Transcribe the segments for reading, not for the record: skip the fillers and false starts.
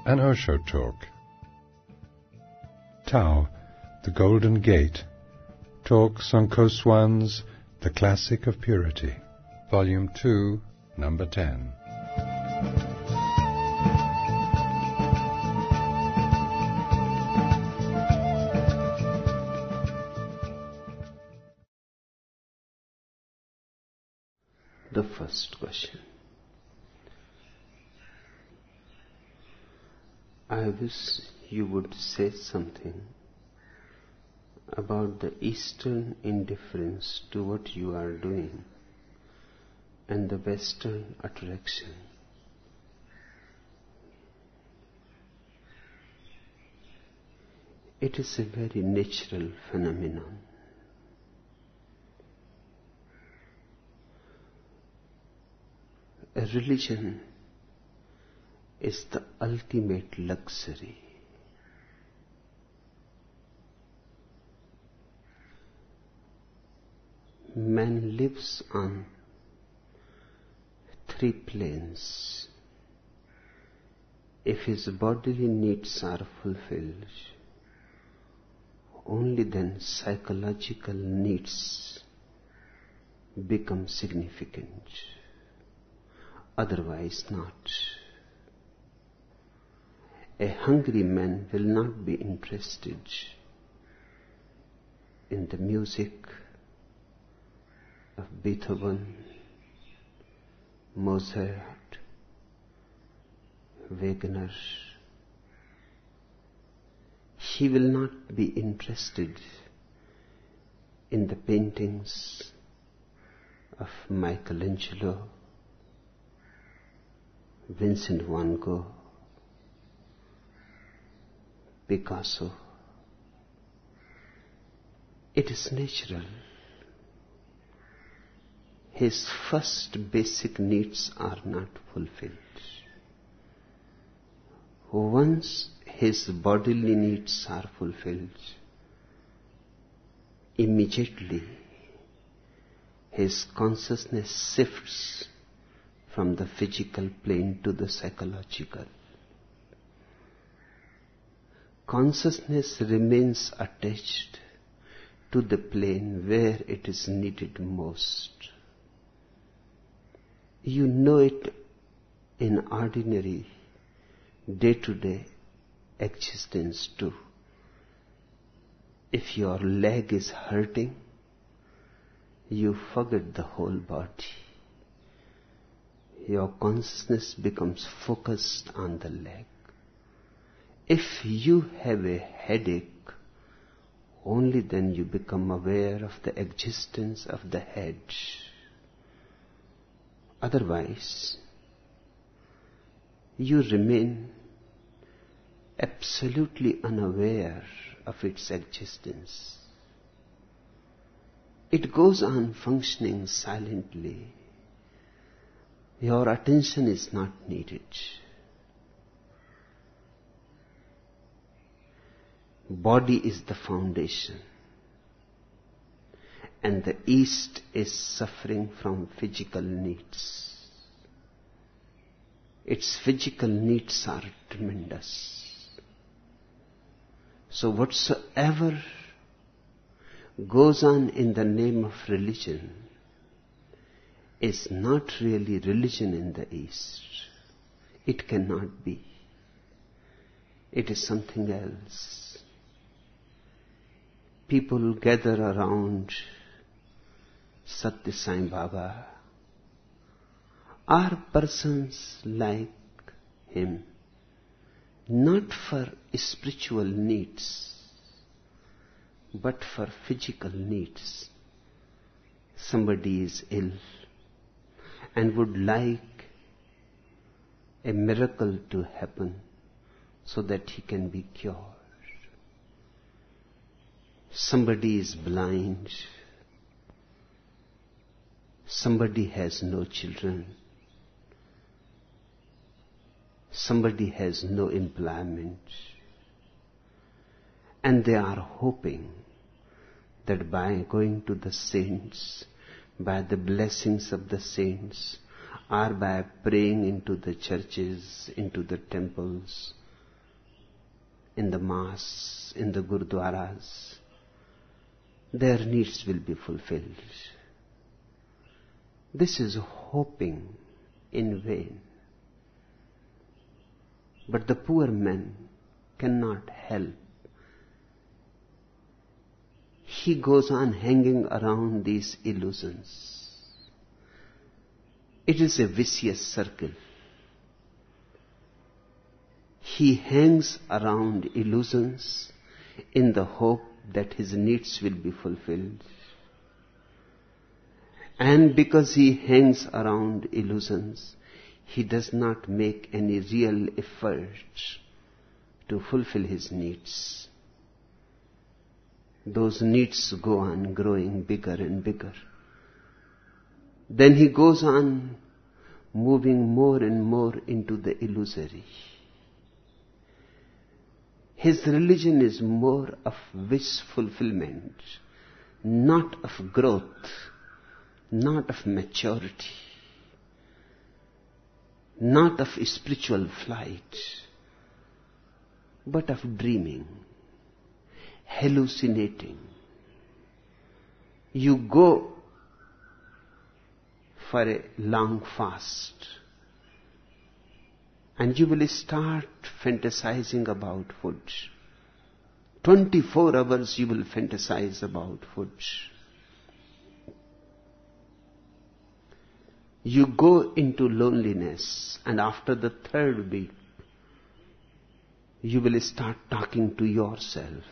An Osho Talk. Tao, the Golden Gate. Talks on Koswan's The Classic of Purity. Volume 2, Number 10. The first question. I wish you would say something about the Eastern indifference to what you are doing and the Western attraction. It is a very natural phenomenon. A religion is the ultimate luxury. Man lives on 3 planes. If his bodily needs are fulfilled, only then psychological needs become significant. Otherwise not. A hungry man will not be interested in the music of Beethoven, Mozart, Wagner. He will not be interested in the paintings of Michelangelo, Vincent van Gogh, Picasso. It is natural. His first basic needs are not fulfilled. Once his bodily needs are fulfilled, immediately his consciousness shifts from the physical plane to the psychological. Consciousness remains attached to the plane where it is needed most. You know it in ordinary, day-to-day existence too. If your leg is hurting, you forget the whole body. Your consciousness becomes focused on the leg. If you have a headache, only then you become aware of the existence of the head. Otherwise, you remain absolutely unaware of its existence. It goes on functioning silently. Your attention is not needed. Body is the foundation, and the East is suffering from physical needs. Its physical needs are tremendous. So whatsoever goes on in the name of religion is not really religion in the East. It cannot be. It is something else. People gather around Satya Sai Baba, are persons like him, not for spiritual needs, but for physical needs. Somebody is ill and would like a miracle to happen so that he can be cured. Somebody is blind. Somebody has no children. Somebody has no employment. And they are hoping that by going to the saints, by the blessings of the saints, or by praying into the churches, into the temples, in the mass, in the gurdwaras, their needs will be fulfilled. This is hoping in vain. But the poor man cannot help. He goes on hanging around these illusions. It is a vicious circle. He hangs around illusions in the hope that his needs will be fulfilled. And because he hangs around illusions, he does not make any real effort to fulfill his needs. Those needs go on growing bigger and bigger. Then he goes on moving more and more into the illusory. His religion is more of wish fulfillment, not of growth, not of maturity, not of spiritual flight, but of dreaming, hallucinating. You go for a long fast and you will start fantasizing about food. 24 hours you will fantasize about food. You go into loneliness, and after the third week, you will start talking to yourself.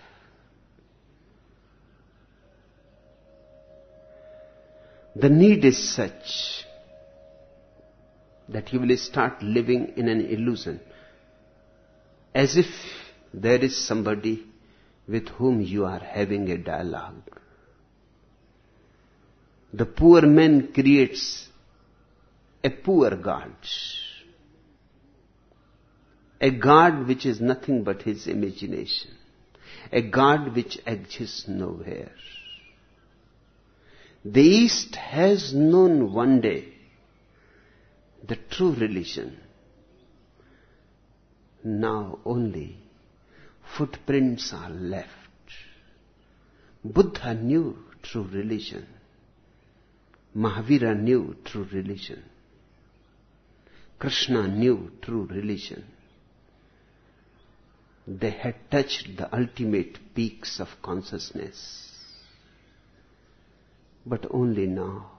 The need is such that you will start living in an illusion, as if there is somebody with whom you are having a dialogue. The poor man creates a poor God, a God which is nothing but his imagination, a God which exists nowhere. The East has known one day the true religion. Now only footprints are left. Buddha knew true religion. Mahavira knew true religion. Krishna knew true religion. They had touched the ultimate peaks of consciousness. But only now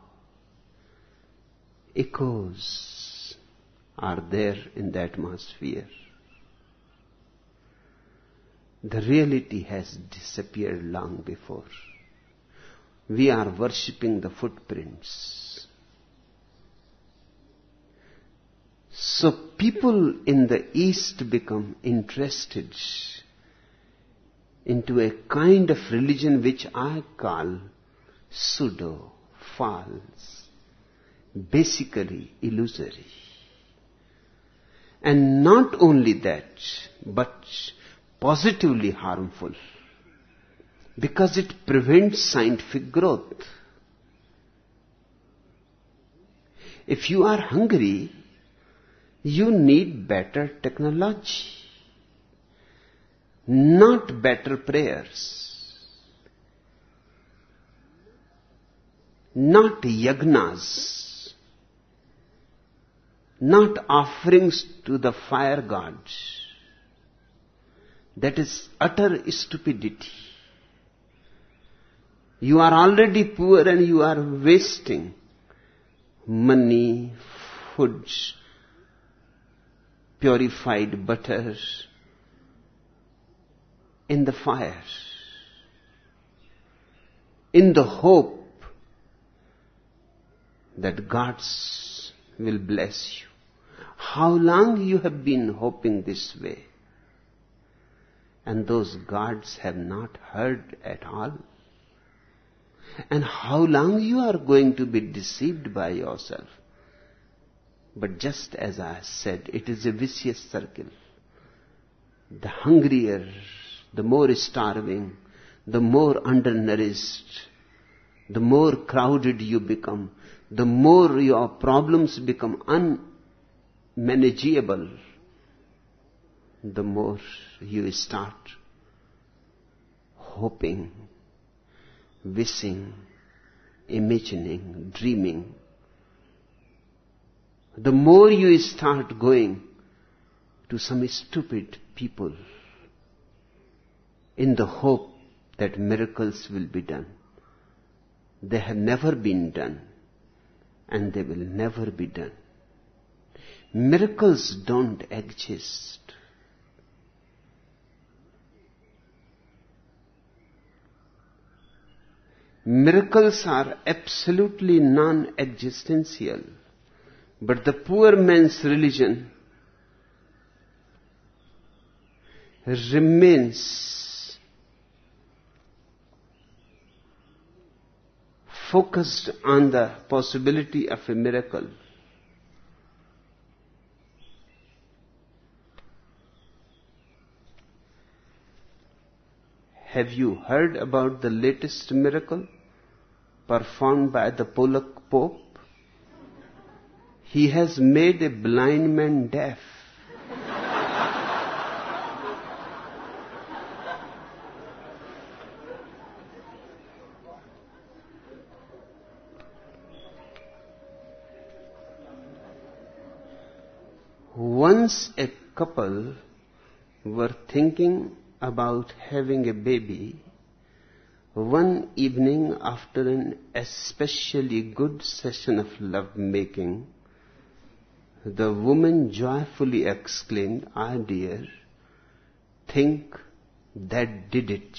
echoes are there in the atmosphere. The reality has disappeared long before. We are worshipping the footprints. So people in the East become interested into a kind of religion which I call pseudo, false, basically illusory. And not only that, but positively harmful, because it prevents scientific growth. If you are hungry, you need better technology, not better prayers, not yagnas, not offerings to the fire gods. That is utter stupidity. You are already poor and you are wasting money, food, purified butter in the fire, in the hope that gods will bless you. How long you have been hoping this way? And those gods have not heard at all. And how long you are going to be deceived by yourself? But just as I said, it is a vicious circle. The hungrier, the more starving, the more undernourished, the more crowded you become, the more your problems become unmanageable. the more you start hoping, wishing, imagining, dreaming. The more you start going to some stupid people in the hope that miracles will be done. They have never been done, and they will never be done. Miracles don't exist. Miracles are absolutely non-existential. But the poor man's religion remains focused on the possibility of a miracle. Have you heard about the latest miracle performed by the Polak Pope? He has made a blind man deaf. Once a couple were thinking about having a baby. One evening, after an especially good session of love-making, the woman joyfully exclaimed, "Ah dear, think that did it.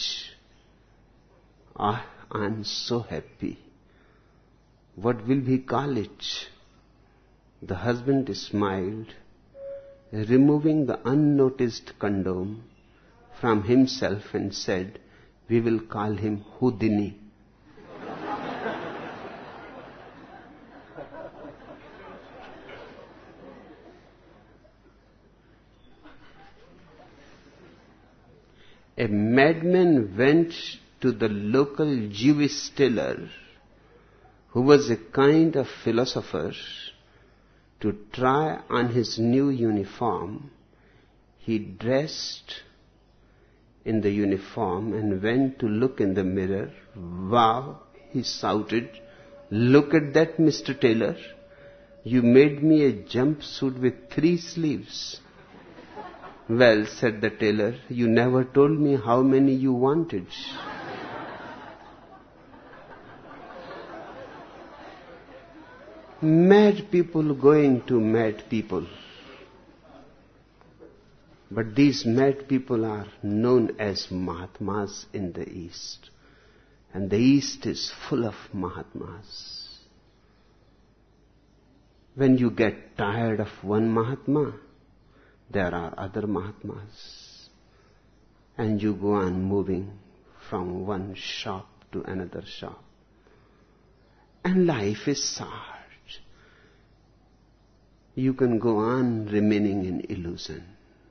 Ah, I'm so happy. What will we call it?" The husband smiled, removing the unnoticed condom from himself and said, "We will call him Houdini." A madman went to the local Jewish tailor, who was a kind of philosopher, to try on his new uniform. He dressed in the uniform and went to look in the mirror. "Wow," he shouted, "look at that, Mr. Tailor. You made me a jumpsuit with 3 sleeves. "Well," said the tailor, "you never told me how many you wanted." Mad people going to mad people. But these mad people are known as Mahatmas in the East. And the East is full of Mahatmas. When you get tired of one Mahatma, there are other Mahatmas. And you go on moving from one shop to another shop. And life is sad. You can go on remaining in illusion.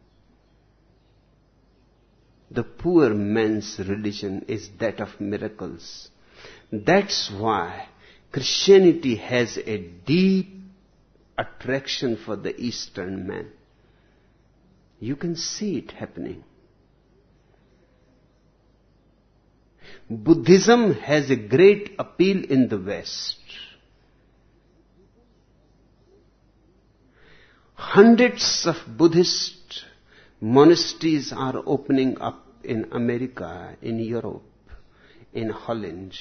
The poor man's religion is that of miracles. That's why Christianity has a deep attraction for the Eastern man. You can see it happening. Buddhism has a great appeal in the West. Hundreds of Buddhist monasteries are opening up in America, in Europe, in Holland,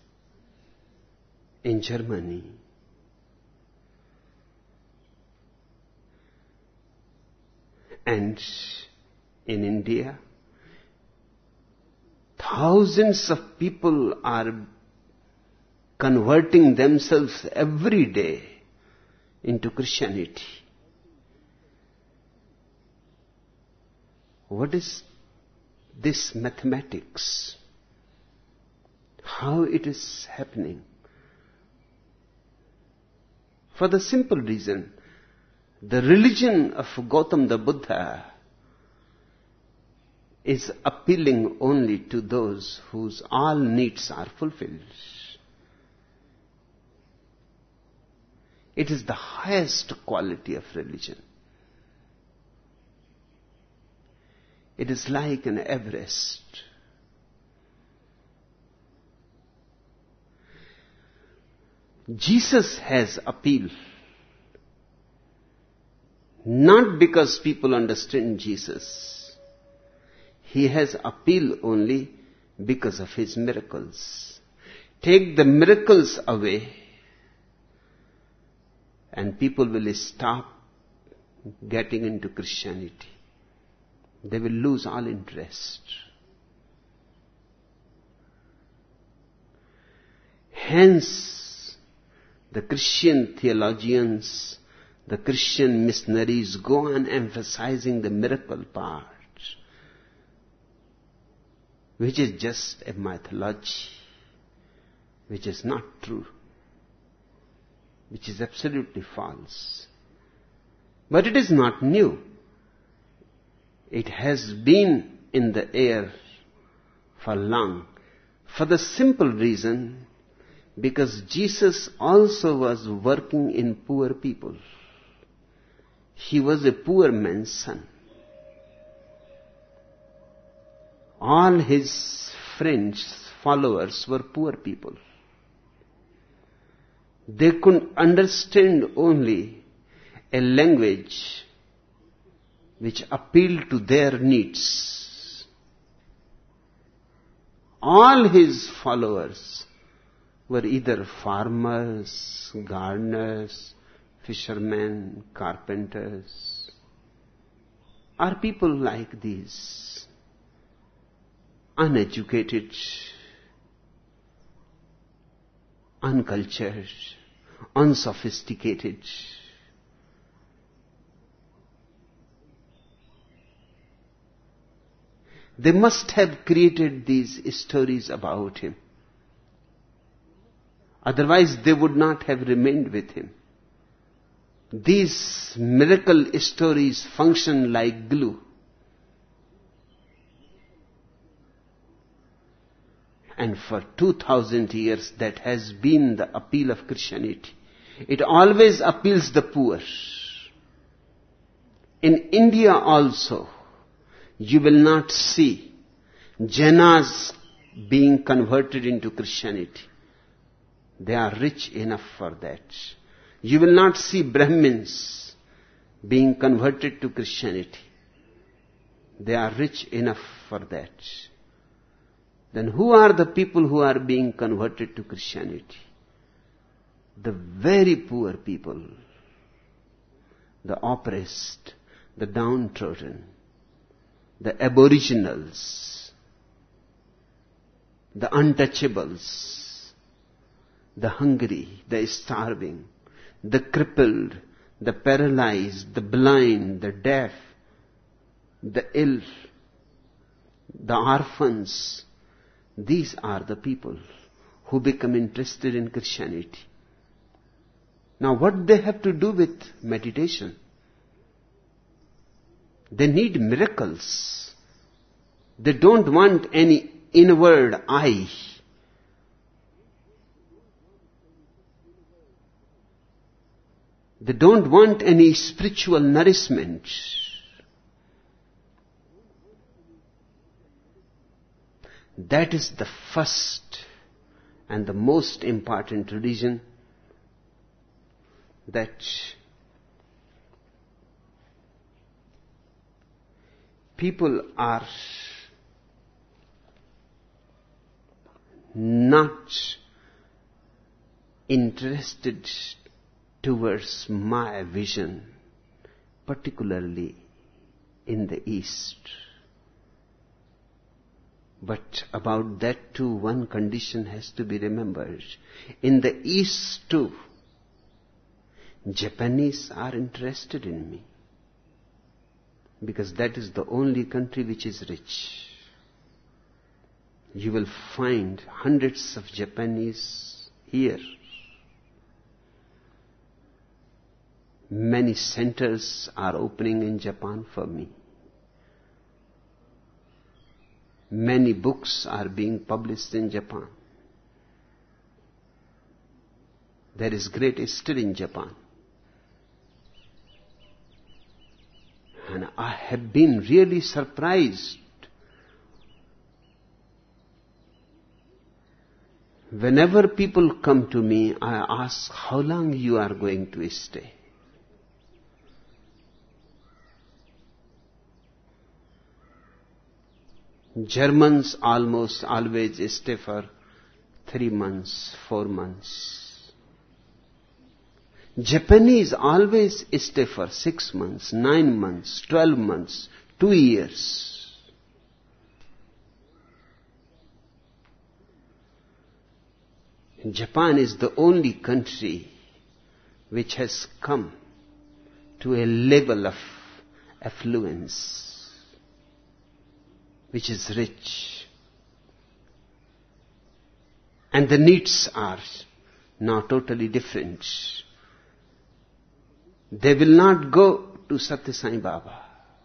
in Germany. And in India, thousands of people are converting themselves every day into Christianity. What is this mathematics? How it is happening? For the simple reason, the religion of Gautam the Buddha is appealing only to those whose all needs are fulfilled. It is the highest quality of religion. It is like an Everest. Jesus has appeal. Not because people understand Jesus. He has appeal only because of his miracles. Take the miracles away and people will stop getting into Christianity. They will lose all interest. Hence, the Christian theologians, the Christian missionaries go on emphasizing the miracle part, which is just a mythology, which is not true, which is absolutely false. But it is not new. It has been in the air for long, for the simple reason because Jesus also was working in poor people. He was a poor man's son. All his friends, followers were poor people. They could understand only a language which appealed to their needs. All his followers were either farmers, gardeners, fishermen, carpenters, or people like these, uneducated, uncultured, unsophisticated. They must have created these stories about him. Otherwise, they would not have remained with him. These miracle stories function like glue. And for 2000 years, that has been the appeal of Christianity. It always appeals the poor. In India also, you will not see Jainas being converted into Christianity. They are rich enough for that. You will not see Brahmins being converted to Christianity. They are rich enough for that. Then who are the people who are being converted to Christianity? The very poor people, the oppressed, the downtrodden, the aboriginals, the untouchables, the hungry, the starving, the crippled, the paralyzed, the blind, the deaf, the ill, the orphans. These are the people who become interested in Christianity. Now what they have to do with meditation? They need miracles. They don't want any inward eye. They don't want any spiritual nourishment. That is the first and the most important religion that people are not interested towards my vision, particularly in the East. But about that too, one condition has to be remembered. In the East too, Japanese are interested in me. Because that is the only country which is rich. You will find hundreds of Japanese here. Many centers are opening in Japan for me. Many books are being published in Japan. There is great history in Japan. And I have been really surprised. Whenever people come to me, I ask how long you are going to stay. Germans almost always stay for 3 months, 4 months. Japanese always stay for 6 months, 9 months, 12 months, 2 years. Japan is the only country which has come to a level of affluence which is rich. And the needs are now totally different. They will not go to Satya Sai Baba.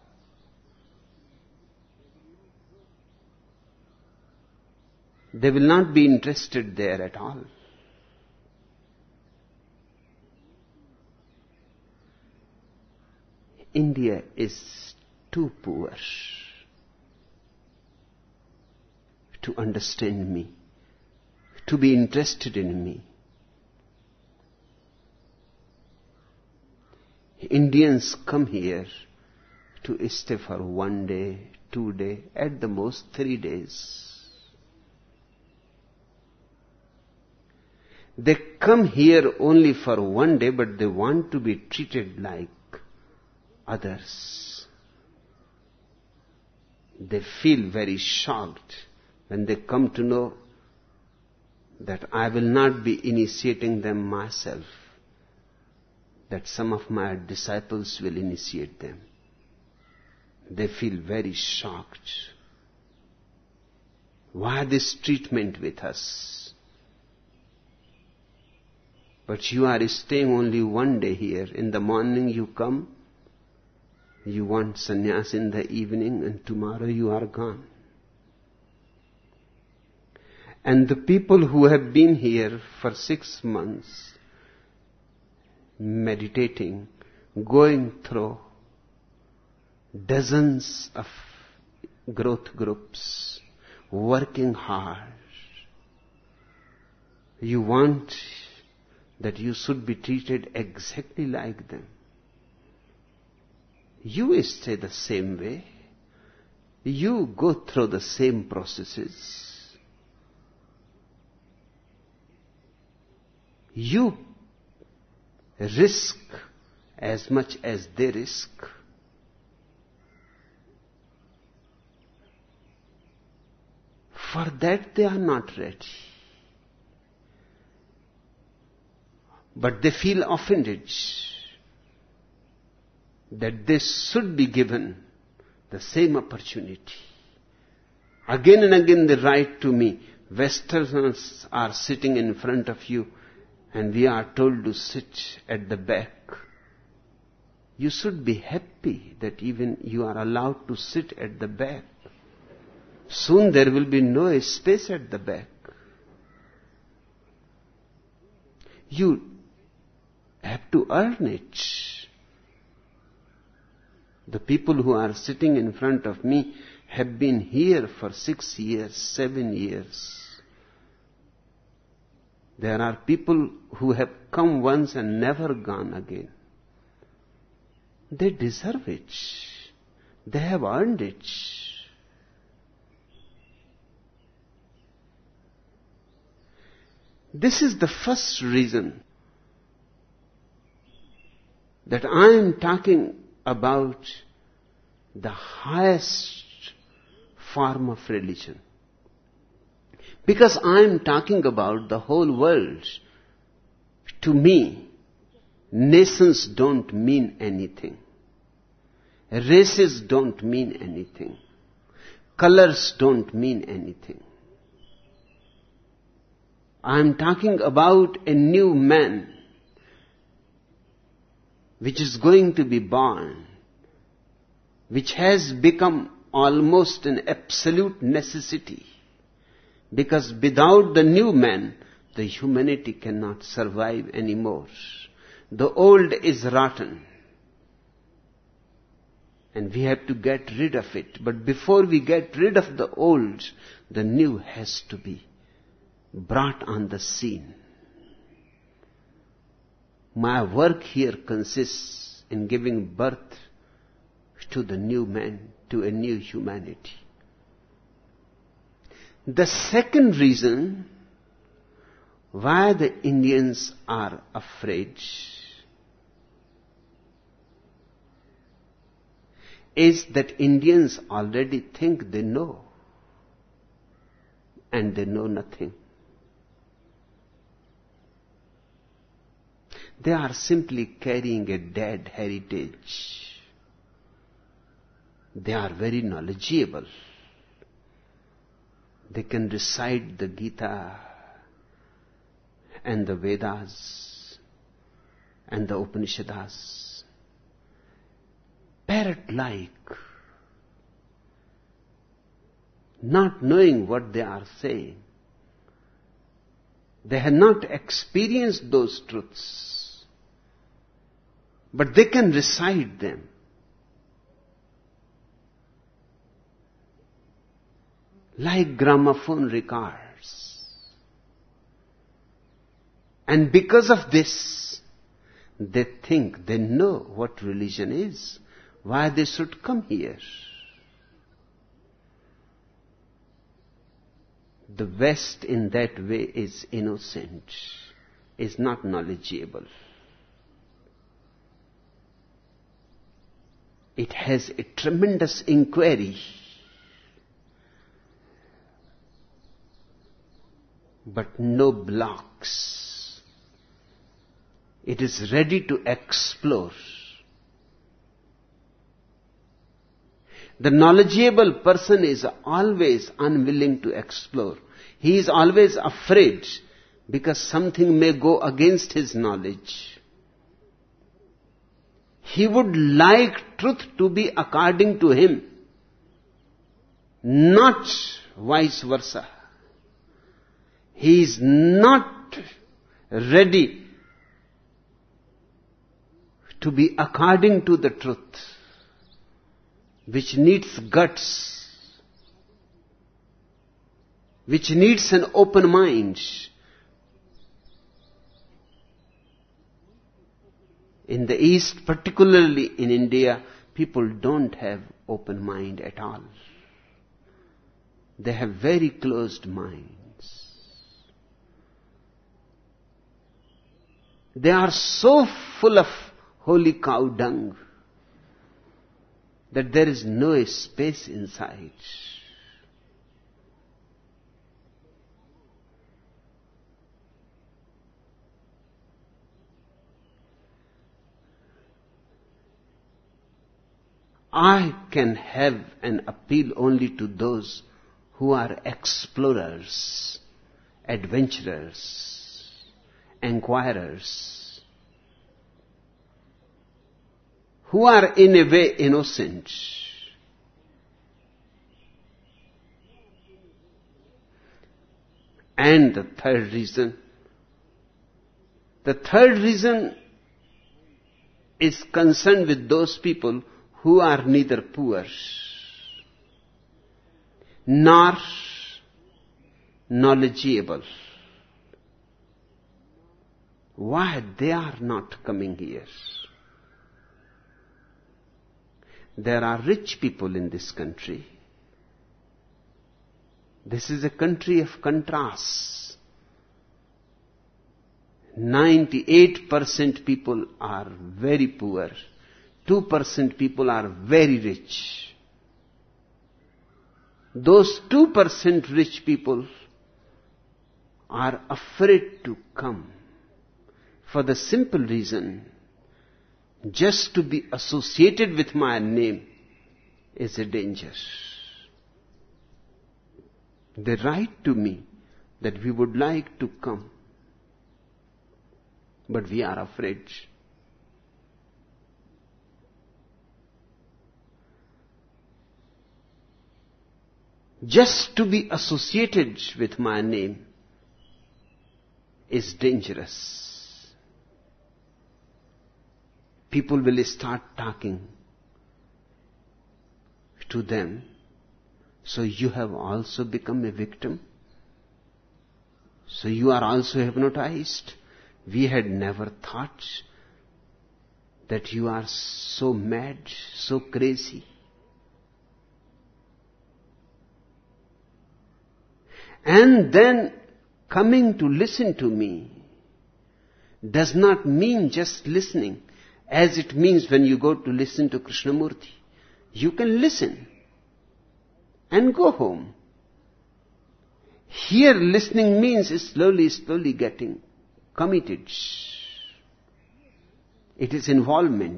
They will not be interested there at all. India is too poor to understand me, to be interested in me. Indians come here to stay for 1 day, 2 days, at the most 3 days. They come here only for 1 day, but they want to be treated like others. They feel very shocked when they come to know that I will not be initiating them myself, that some of my disciples will initiate them. They feel very shocked. Why this treatment with us? But you are staying only 1 day here. In the morning you come, you want sannyas in the evening, and tomorrow you are gone. And the people who have been here for 6 months, meditating, going through dozens of growth groups, working hard, you want that you should be treated exactly like them. You stay the same way. You go through the same processes. You risk as much as they risk. For that they are not ready. But they feel offended that they should be given the same opportunity. Again and again they write to me, Westerners are sitting in front of you and we are told to sit at the back. You should be happy that even you are allowed to sit at the back. Soon there will be no space at the back. You have to earn it. The people who are sitting in front of me have been here for 6 years, 7 years. There are people who have come once and never gone again. They deserve it. They have earned it. This is the first reason that I am talking about the highest form of religion. Because I am talking about the whole world. To me, nations don't mean anything. Races don't mean anything. Colors don't mean anything. I am talking about a new man which is going to be born, which has become almost an absolute necessity. Because without the new man, the humanity cannot survive anymore. The old is rotten. And we have to get rid of it. But before we get rid of the old, the new has to be brought on the scene. My work here consists in giving birth to the new man, to a new humanity. The second reason why the Indians are afraid is that Indians already think they know, and they know nothing. They are simply carrying a dead heritage. They are very knowledgeable. They can recite the Gita and the Vedas and the Upanishads parrot-like, not knowing what they are saying. They have not experienced those truths, but they can recite them. Like gramophone records. And because of this, they think they know what religion is, why they should come here. The West in that way is innocent, is not knowledgeable. It has a tremendous inquiry, but no blocks. It is ready to explore. The knowledgeable person is always unwilling to explore. He is always afraid because something may go against his knowledge. He would like truth to be according to him, not vice versa. He is not ready to be according to the truth, which needs guts, which needs an open mind. In the East, particularly in India, people don't have open mind at all. They have very closed minds. They are so full of holy cow dung that there is no space inside. I can have an appeal only to those who are explorers, adventurers, inquirers, who are in a way innocent. And the third reason is concerned with those people who are neither poor nor knowledgeable. Why they are not coming here? There are rich people in this country. This is a country of contrasts. 98% people are very poor. 2% people are very rich. Those 2% rich people are afraid to come for the simple reason, just to be associated with my name is a danger. They write to me that we would like to come, but we are afraid. Just to be associated with my name is dangerous. People will start talking to them, so you have also become a victim. So you are also hypnotized. We had never thought that you are so mad, so crazy. And then coming to listen to me does not mean just listening, as it means when you go to listen to Krishnamurti. You can listen and go home. Here listening means slowly getting committed. It is involvement.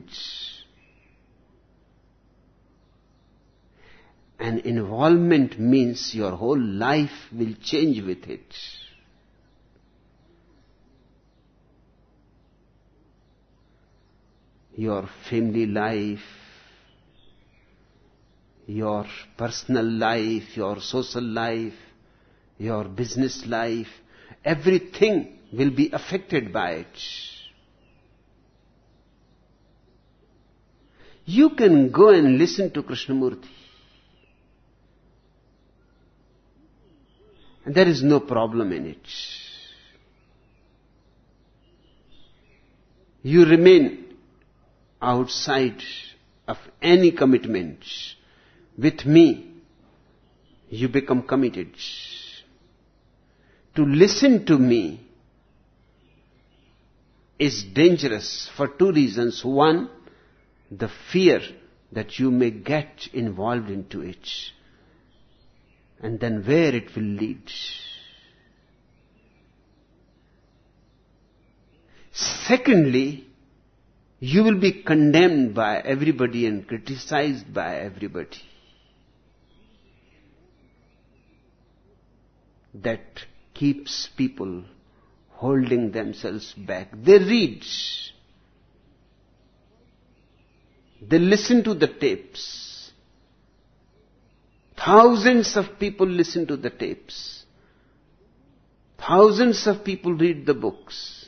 And involvement means your whole life will change with it. Your family life, your personal life, your social life, your business life, everything will be affected by it. You can go and listen to Krishnamurti. And there is no problem in it. You remain outside of any commitment. With me, you become committed. To listen to me is dangerous for two reasons. One, the fear that you may get involved into it. And then where it will lead. Secondly, you will be condemned by everybody and criticized by everybody. That keeps people holding themselves back. They read. They listen to the tapes. Thousands of people listen to the tapes. Thousands of people read the books.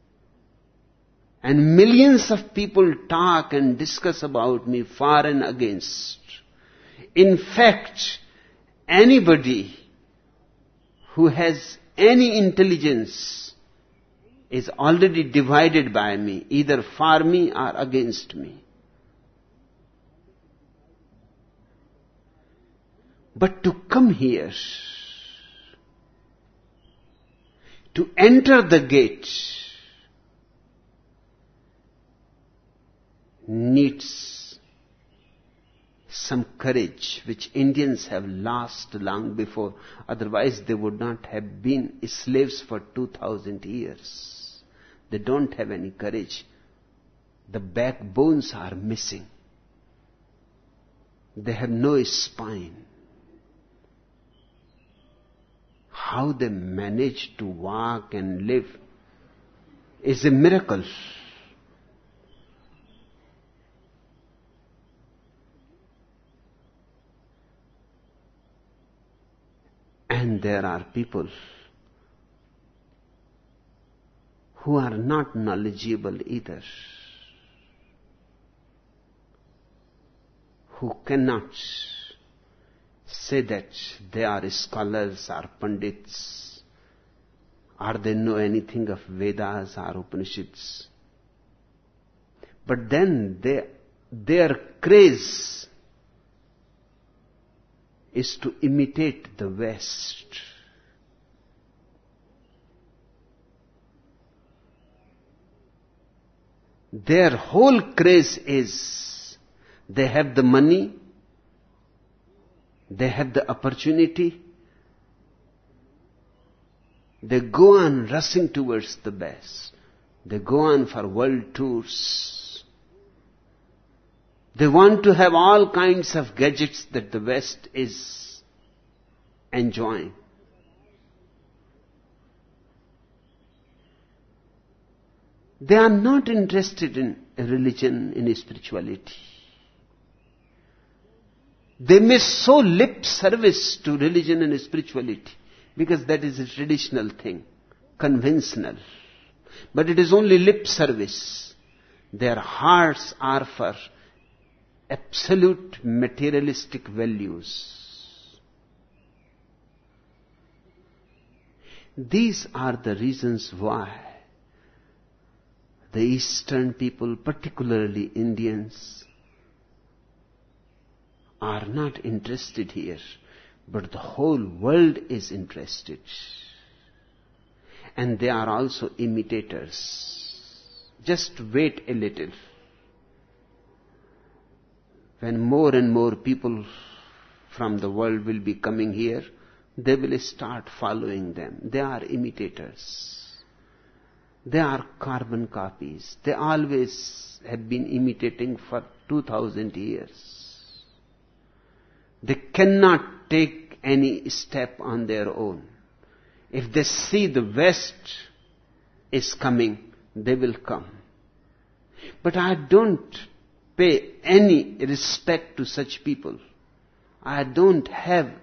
And millions of people talk and discuss about me for and against. In fact, anybody who has any intelligence is already divided by me, either for me or against me. But to come here, to enter the gate, needs some courage, which Indians have lost long before. Otherwise, they would not have been slaves for 2000 years. They don't have any courage. The backbones are missing. They have no spine. How they manage to walk and live is a miracle. And there are people who are not knowledgeable either, who cannot say that they are scholars or pandits, or they know anything of Vedas or Upanishads. But then their craze is to imitate the West. Their whole craze is, they have the money, they have the opportunity, they go on rushing towards the best. They go on for world tours. They want to have all kinds of gadgets that the West is enjoying. They are not interested in religion, in spirituality. They may show lip service to religion and spirituality because that is a traditional thing, conventional. But it is only lip service. Their hearts are for absolute materialistic values. These are the reasons why the Eastern people, particularly Indians, are not interested here, but the whole world is interested. And they are also imitators. Just wait a little. When more and more people from the world will be coming here, they will start following them. They are imitators. They are carbon copies. They always have been imitating for 2000 years. They cannot take any step on their own. If they see the West is coming, they will come. But I don't pay any respect to such people. I don't have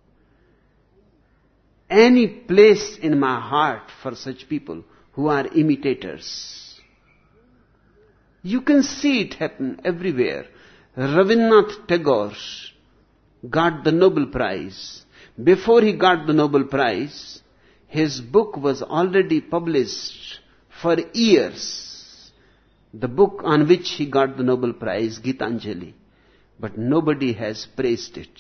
any place in my heart for such people who are imitators. You can see it happen everywhere. Rabindranath Tagore got the Nobel Prize. Before he got the Nobel Prize, his book was already published for years. The book on which he got the Nobel Prize, Gitanjali. But nobody has praised it.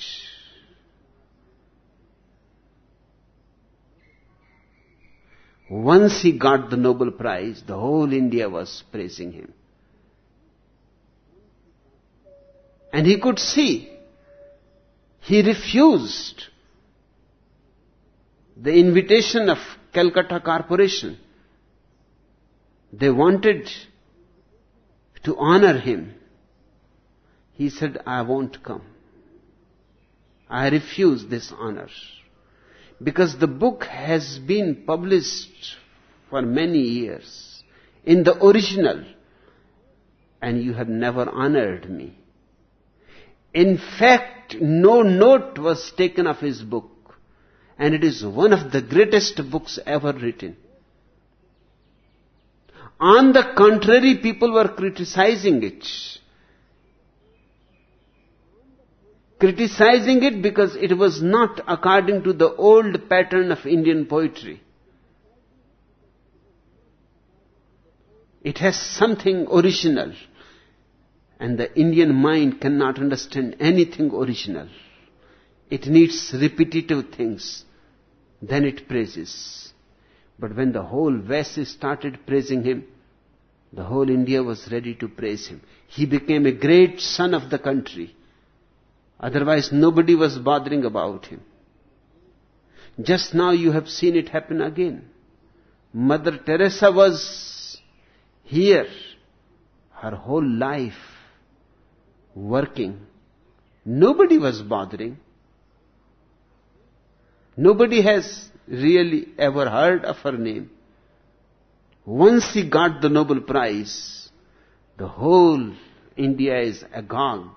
Once he got the Nobel Prize, the whole India was praising him. And he could see. He refused the invitation of Calcutta Corporation. They wanted to honor him. He said, I won't come. I refuse this honor. Because the book has been published for many years in the original, and you have never honored me. In fact, no note was taken of his book, and it is one of the greatest books ever written. On the contrary, people were criticizing it. Criticizing it because it was not according to the old pattern of Indian poetry. It has something original, and the Indian mind cannot understand anything original. It needs repetitive things, then it praises. But when the whole West started praising him, the whole India was ready to praise him. He became a great son of the country. Otherwise, nobody was bothering about him. Just now you have seen it happen again. Mother Teresa was here, her whole life, working. Nobody was bothering. Nobody has really ever heard of her name. Once he got the Nobel Prize, the whole India is agog.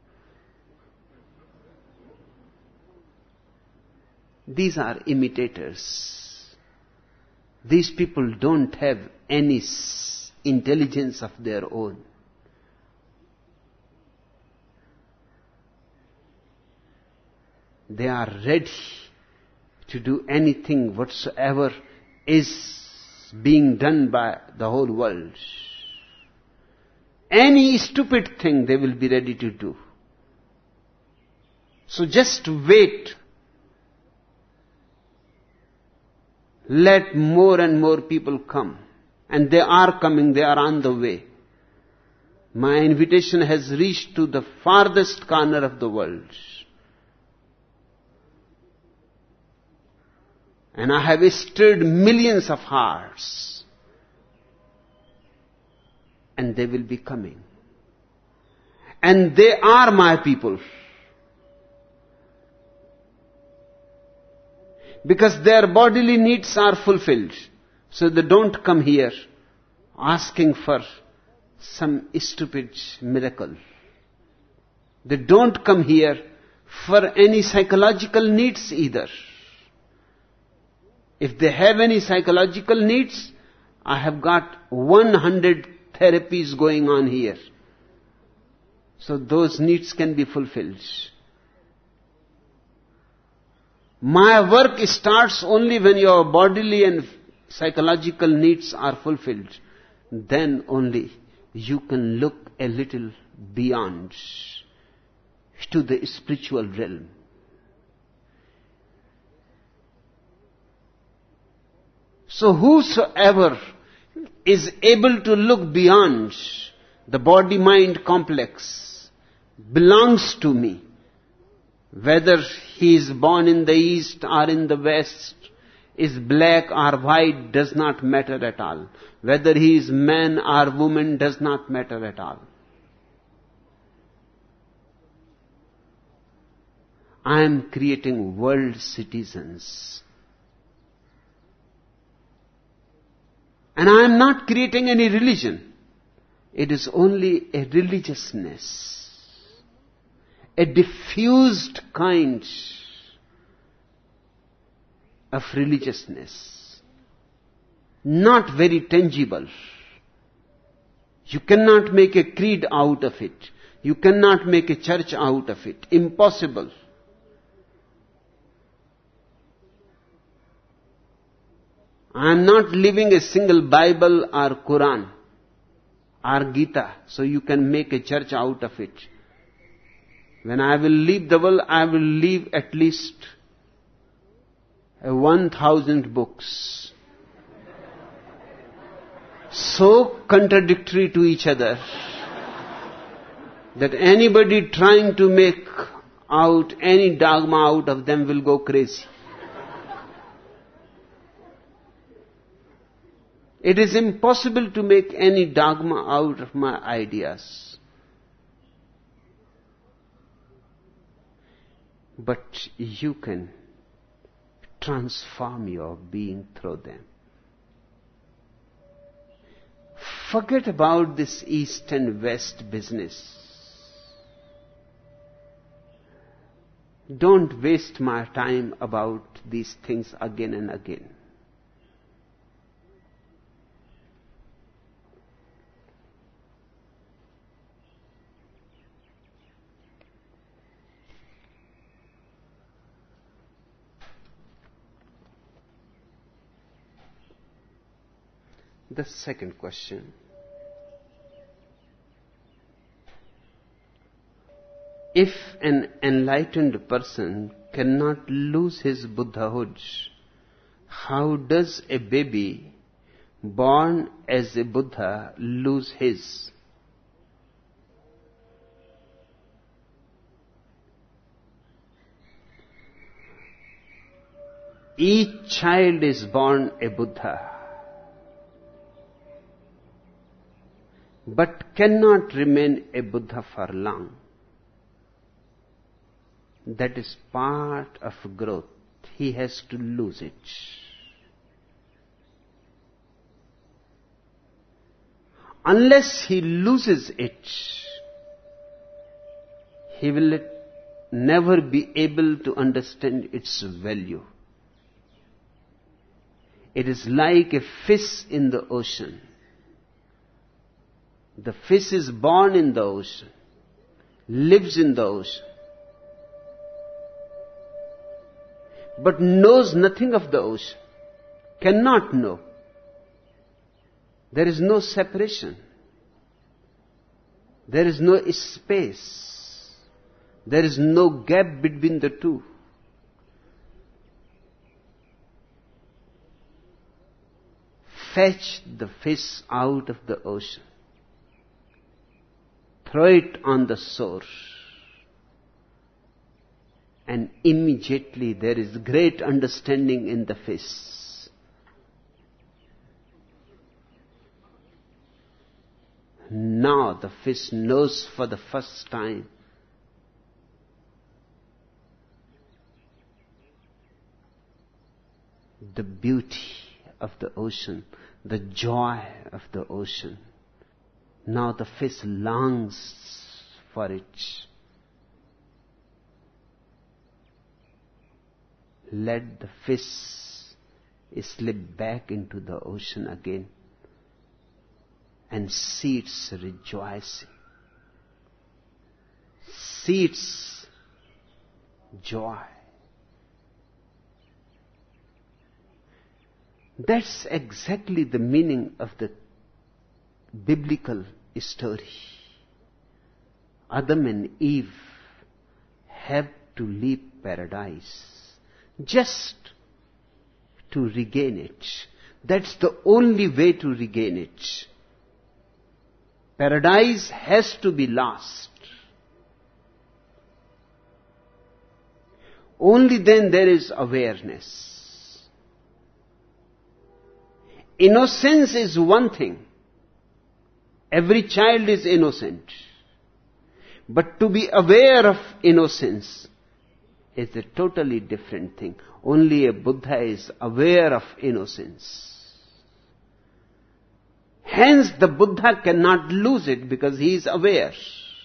These are imitators. These people don't have any intelligence of their own. They are ready to do anything whatsoever is being done by the whole world. Any stupid thing they will be ready to do. So just wait. Let more and more people come. And they are coming, they are on the way. My invitation has reached to the farthest corner of the world. And I have stirred millions of hearts. And they will be coming. And they are my people. Because their bodily needs are fulfilled. So they don't come here asking for some stupid miracle. They don't come here for any psychological needs either. If they have any psychological needs, I have got 100 therapies going on here. So those needs can be fulfilled. My work starts only when your bodily and psychological needs are fulfilled. Then only you can look a little beyond to the spiritual realm. So whosoever is able to look beyond the body-mind complex belongs to me. Whether he is born in the East or in the West, is black or white, does not matter at all. Whether he is man or woman does not matter at all. I am creating world citizens. And I am not creating any religion. It is only a religiousness, a diffused kind of religiousness, not very tangible. You cannot make a creed out of it. You cannot make a church out of it. Impossible. I am not living a single Bible or Quran or Gita, so you can make a church out of it. When I will leave the world, I will leave at least 1,000 books. So contradictory to each other that anybody trying to make out any dogma out of them will go crazy. It is impossible to make any dogma out of my ideas. But you can transform your being through them. Forget about this East and West business. Don't waste my time about these things again and again. The second question. If an enlightened person cannot lose his Buddhahood, how does a baby born as a Buddha lose his? Each child is born a Buddha, but cannot remain a Buddha for long. That is part of growth. He has to lose it. Unless he loses it, he will never be able to understand its value. It is like a fish in the ocean. The fish is born in the ocean, lives in the ocean, but knows nothing of the ocean, cannot know. There is no separation. There is no space. There is no gap between the two. Fetch the fish out of the ocean. Throw it on the shore. And immediately there is great understanding in the fish. Now the fish knows for the first time the beauty of the ocean, the joy of the ocean. Now the fish longs for it. Let the fish slip back into the ocean again and see its rejoicing. seeds joy. That's exactly the meaning of the biblical story. Adam and Eve have to leave paradise just to regain it. That's the only way to regain it. Paradise has to be lost. Only then there is awareness. Innocence is one thing. Every child is innocent. But to be aware of innocence is a totally different thing. Only a Buddha is aware of innocence. Hence the Buddha cannot lose it because he is aware.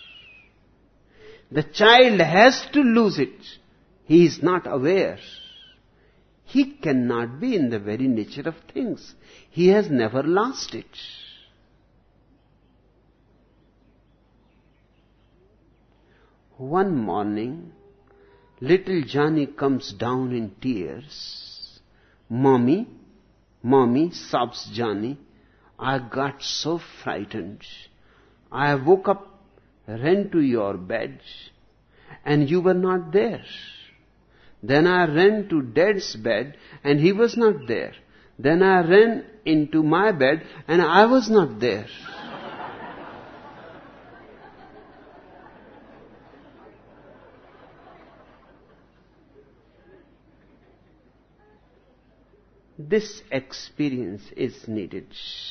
The child has to lose it. He is not aware. He cannot be in the very nature of things. He has never lost it. One morning, little Johnny comes down in tears. Mommy, sobs Johnny, I got so frightened. I woke up, ran to your bed, and you were not there. Then I ran to Dad's bed, and he was not there. Then I ran into my bed, and I was not there. This experience is needed.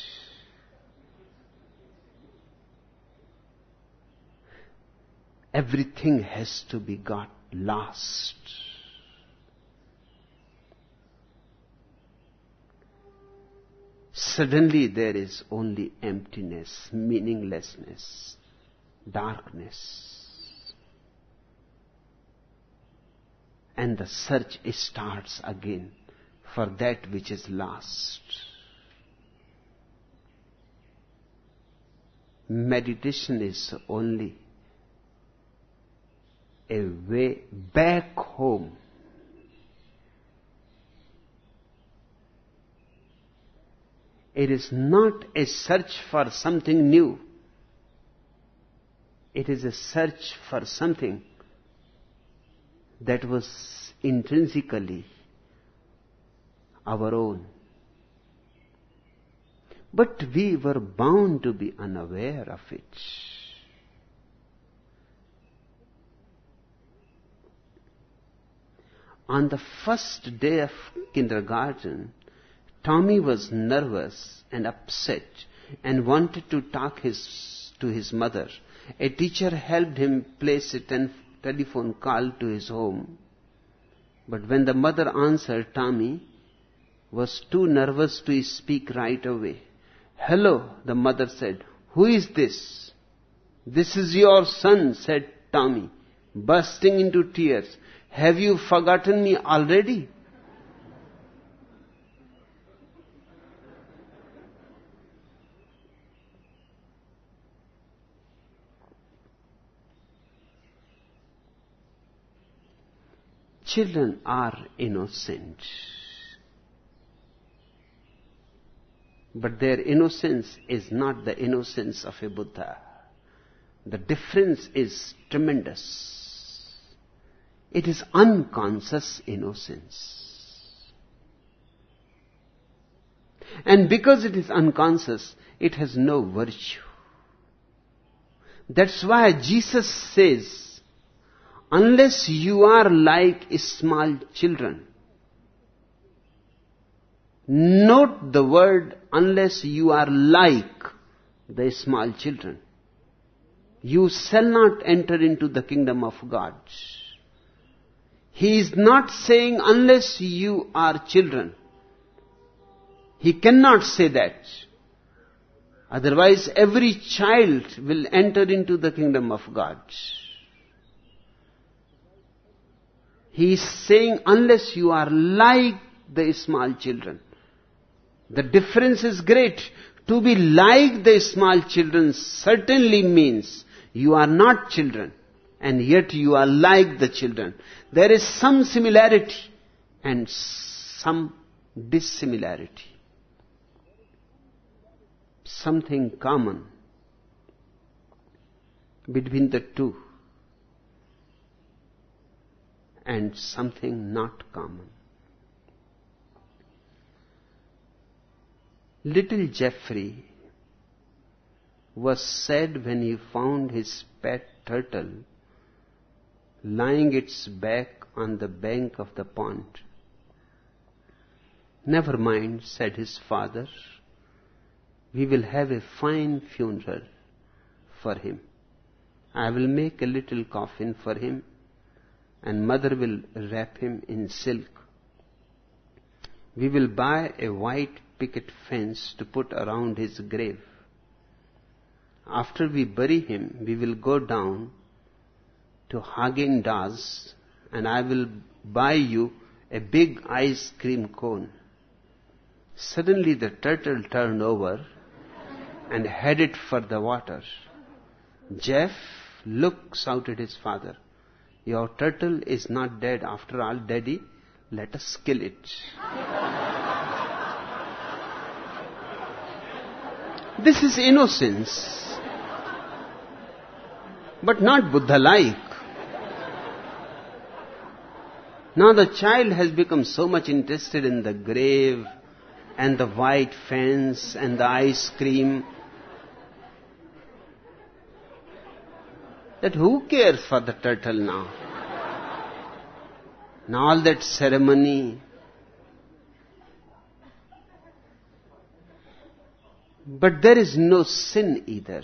Everything has to be got lost. Suddenly there is only emptiness, meaninglessness, darkness. And the search starts again for that which is lost. Meditation is only a way back home. It is not a search for something new. It is a search for something that was intrinsically our own. But we were bound to be unaware of it. On the first day of kindergarten, Tommy was nervous and upset and wanted to talk to his mother. A teacher helped him place a telephone call to his home. But when the mother answered, Tommy was too nervous to speak right away. Hello, the mother said. Who is this? This is your son, said Tommy, bursting into tears. Have you forgotten me already? Children are innocent. But their innocence is not the innocence of a Buddha. The difference is tremendous. It is unconscious innocence. And because it is unconscious, it has no virtue. That's why Jesus says, unless you are like small children. Note the word, unless you are like the small children. You shall not enter into the kingdom of God. He is not saying unless you are children. He cannot say that. Otherwise every child will enter into the kingdom of God. He is saying unless you are like the small children. The difference is great. To be like the small children certainly means you are not children. and yet you are like the children. There is some similarity and some dissimilarity. Something common between the two and something not common. Little Geoffrey was sad when he found his pet turtle lying its back on the bank of the pond. "Never mind," said his father. "We will have a fine funeral for him. I will make a little coffin for him, and mother will wrap him in silk. We will buy a white picket fence to put around his grave. After we bury him, we will go down to Haagen-Dazs, and I will buy you a big ice cream cone." Suddenly the turtle turned over and headed for the water. "Jeff," looks out at his father, "your turtle is not dead after all, Daddy. Let us kill it." This is innocence, but not Buddha-like. Now the child has become so much interested in the grave and the white fence and the ice cream that who cares for the turtle now? Now all that ceremony. But there is no sin either.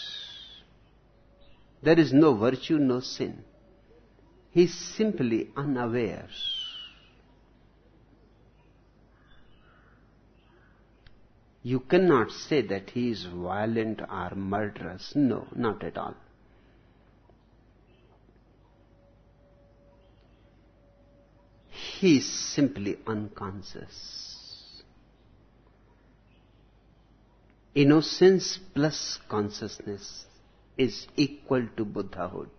There is no virtue, no sin. He is simply unaware. You cannot say that he is violent or murderous. No, not at all. He is simply unconscious. Innocence plus consciousness is equal to Buddhahood.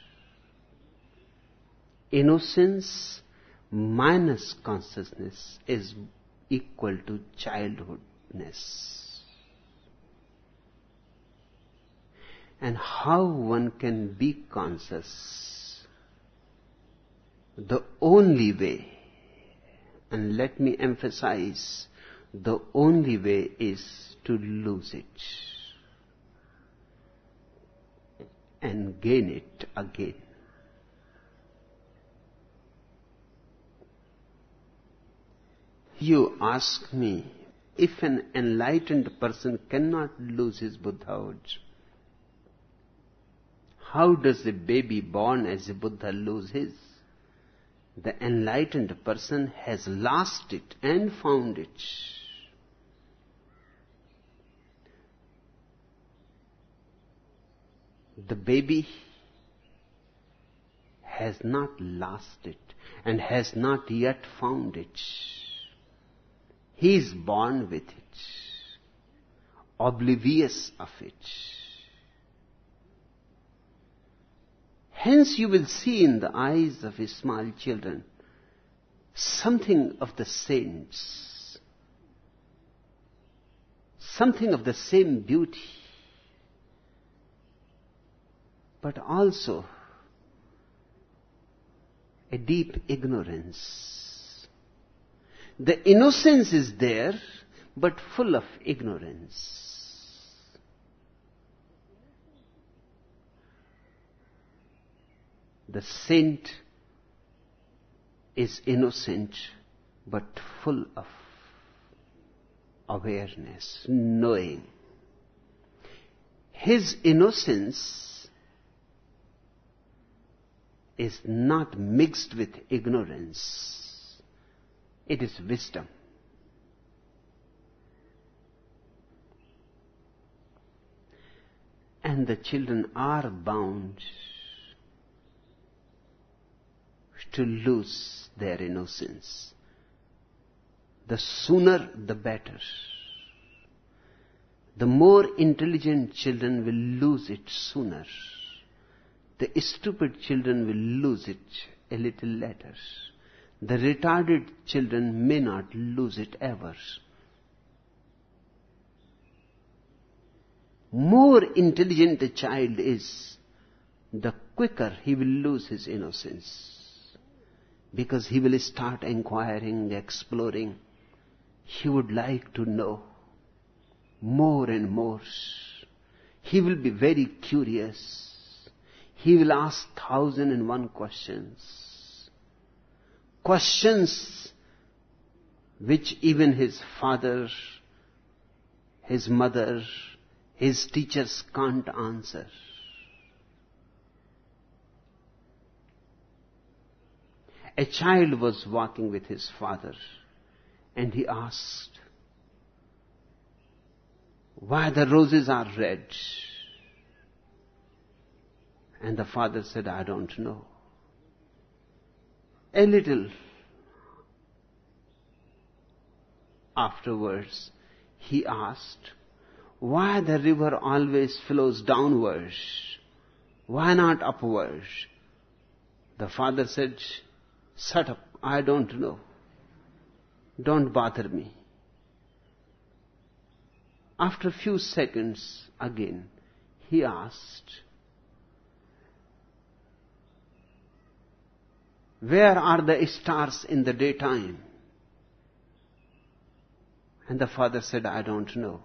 Innocence minus consciousness is equal to childhoodness. And how one can be conscious? The only way, and let me emphasize, the only way is to lose it and gain it again. You ask me, if an enlightened person cannot lose his Buddhahood, how does a baby born as a Buddha lose his? The enlightened person has lost it and found it. The baby has not lost it and has not yet found it. He is born with it, oblivious of it. Hence you will see in the eyes of his small children something of the saints, something of the same beauty, but also a deep ignorance. The innocence is there, but full of ignorance. The saint is innocent, but full of awareness, knowing. His innocence is not mixed with ignorance. It is wisdom. And the children are bound to lose their innocence. The sooner the better. The more intelligent children will lose it sooner. The stupid children will lose it a little later. The retarded children may not lose it ever. More intelligent a child is, the quicker he will lose his innocence. Because he will start inquiring, exploring. He would like to know more and more. He will be very curious. He will ask 1,001 questions. Questions which even his father, his mother, his teachers can't answer. A child was walking with his father and he asked, why the roses are red? And the father said, I don't know. A little afterwards, he asked, why the river always flows downwards? Why not upwards? The father said, shut up, I don't know. Don't bother me. After a few seconds, again, he asked, where are the stars in the daytime? And the father said, I don't know.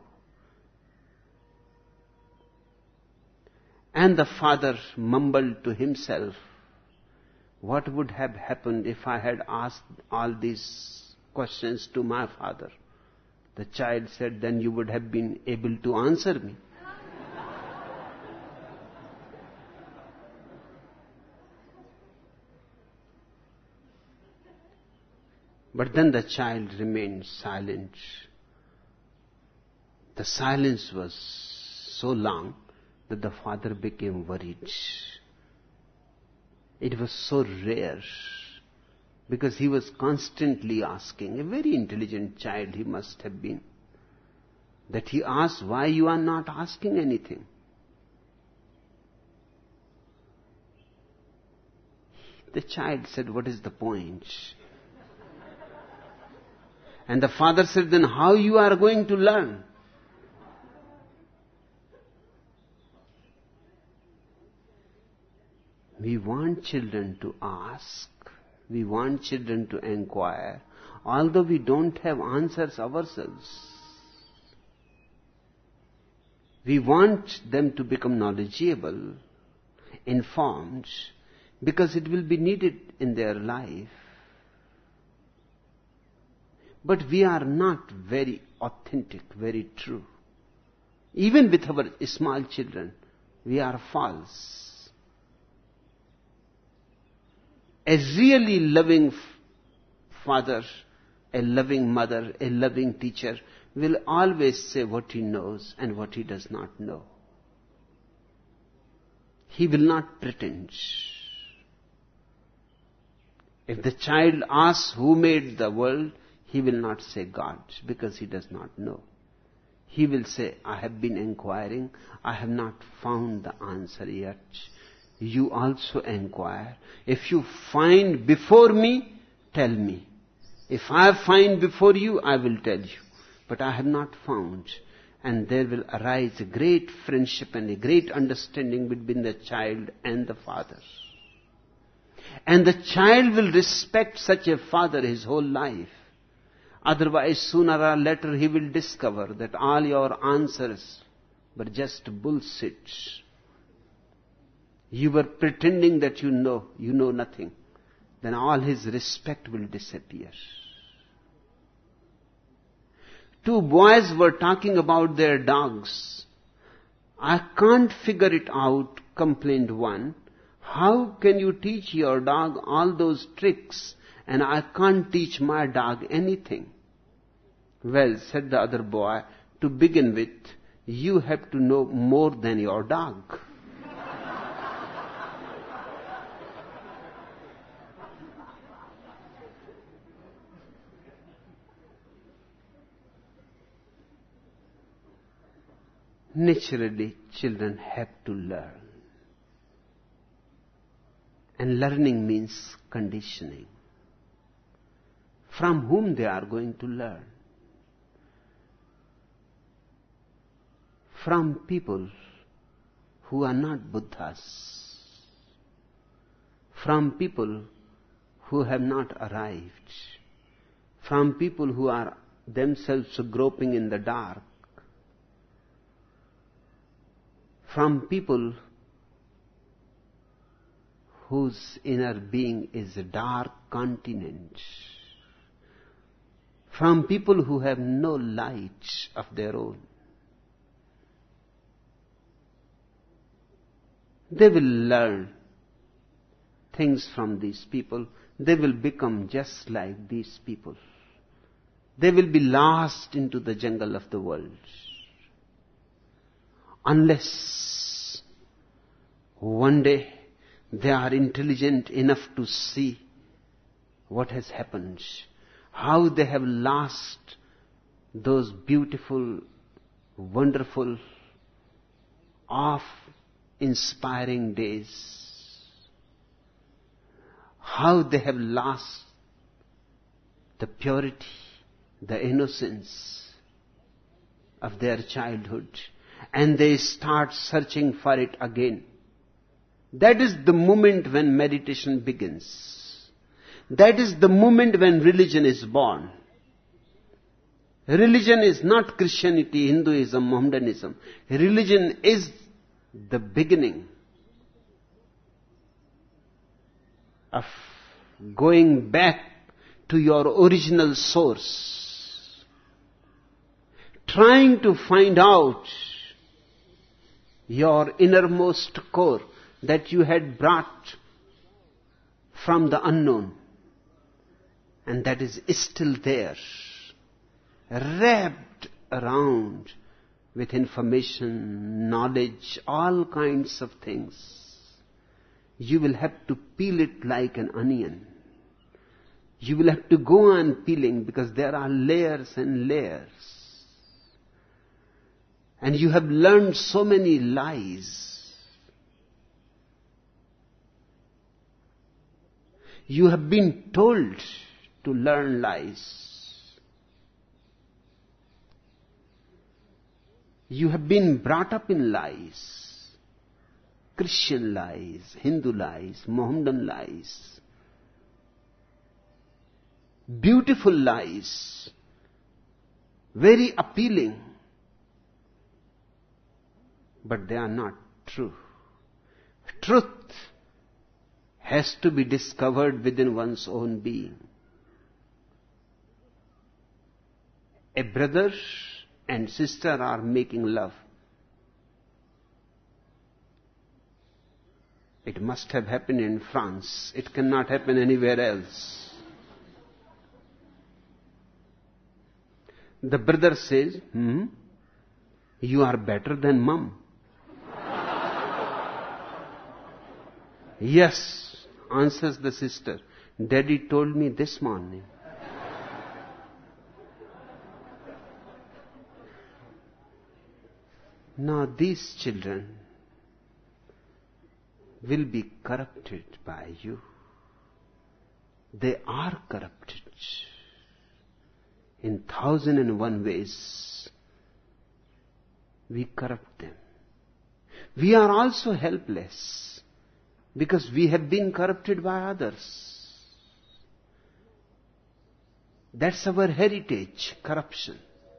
And the father mumbled to himself, what would have happened if I had asked all these questions to my father? The child said, then you would have been able to answer me. But then the child remained silent. The silence was so long that the father became worried. It was so rare because he was constantly asking, a very intelligent child he must have been, that he asked, why you are not asking anything? The child said, what is the point? And the father said, then how you are going to learn? We want children to ask. We want children to inquire, although we don't have answers ourselves. We want them to become knowledgeable, informed, because it will be needed in their life. But we are not very authentic, very true. Even with our small children, we are false. A really loving father, a loving mother, a loving teacher will always say what he knows and what he does not know. He will not pretend. If the child asks who made the world, he will not say God, because he does not know. He will say, I have been inquiring, I have not found the answer yet. You also inquire. If you find before me, tell me. If I find before you, I will tell you. But I have not found. And there will arise a great friendship and a great understanding between the child and the father. And the child will respect such a father his whole life. Otherwise, sooner or later, he will discover that all your answers were just bullshit. You were pretending that you know nothing. Then all his respect will disappear. Two boys were talking about their dogs. I can't figure it out, complained one. How can you teach your dog all those tricks and I can't teach my dog anything? Well, said the other boy, to begin with, you have to know more than your dog. Naturally, children have to learn. And learning means conditioning. From whom they are going to learn? From people who are not Buddhas. From people who have not arrived. From people who are themselves groping in the dark. From people whose inner being is a dark continent. From people who have no light of their own. They will learn things from these people. They will become just like these people. They will be lost into the jungle of the world. Unless one day they are intelligent enough to see what has happened, how they have lost those beautiful, wonderful, awe-inspiring days, how they have lost the purity, the innocence of their childhood, and they start searching for it again. That is the moment when meditation begins. That is the moment when religion is born. Religion is not Christianity, Hinduism, Mohammedanism. Religion is the beginning of going back to your original source, trying to find out your innermost core that you had brought from the unknown, and that is still there, wrapped around with information, knowledge, all kinds of things. You will have to peel it like an onion. You will have to go on peeling because there are layers and layers. And you have learned so many lies. You have been told to learn lies. You have been brought up in lies. Christian lies, Hindu lies, Mohammedan lies. Beautiful lies. Very appealing. But they are not true. Truth has to be discovered within one's own being. A brother and sister are making love. It must have happened in France. It cannot happen anywhere else. The brother says, you are better than mom. Yes, answers the sister. Daddy told me this morning. Now these children will be corrupted by you. They are corrupted in 1,001 ways. We corrupt them. We are also helpless because we have been corrupted by others. That's our heritage, corruption.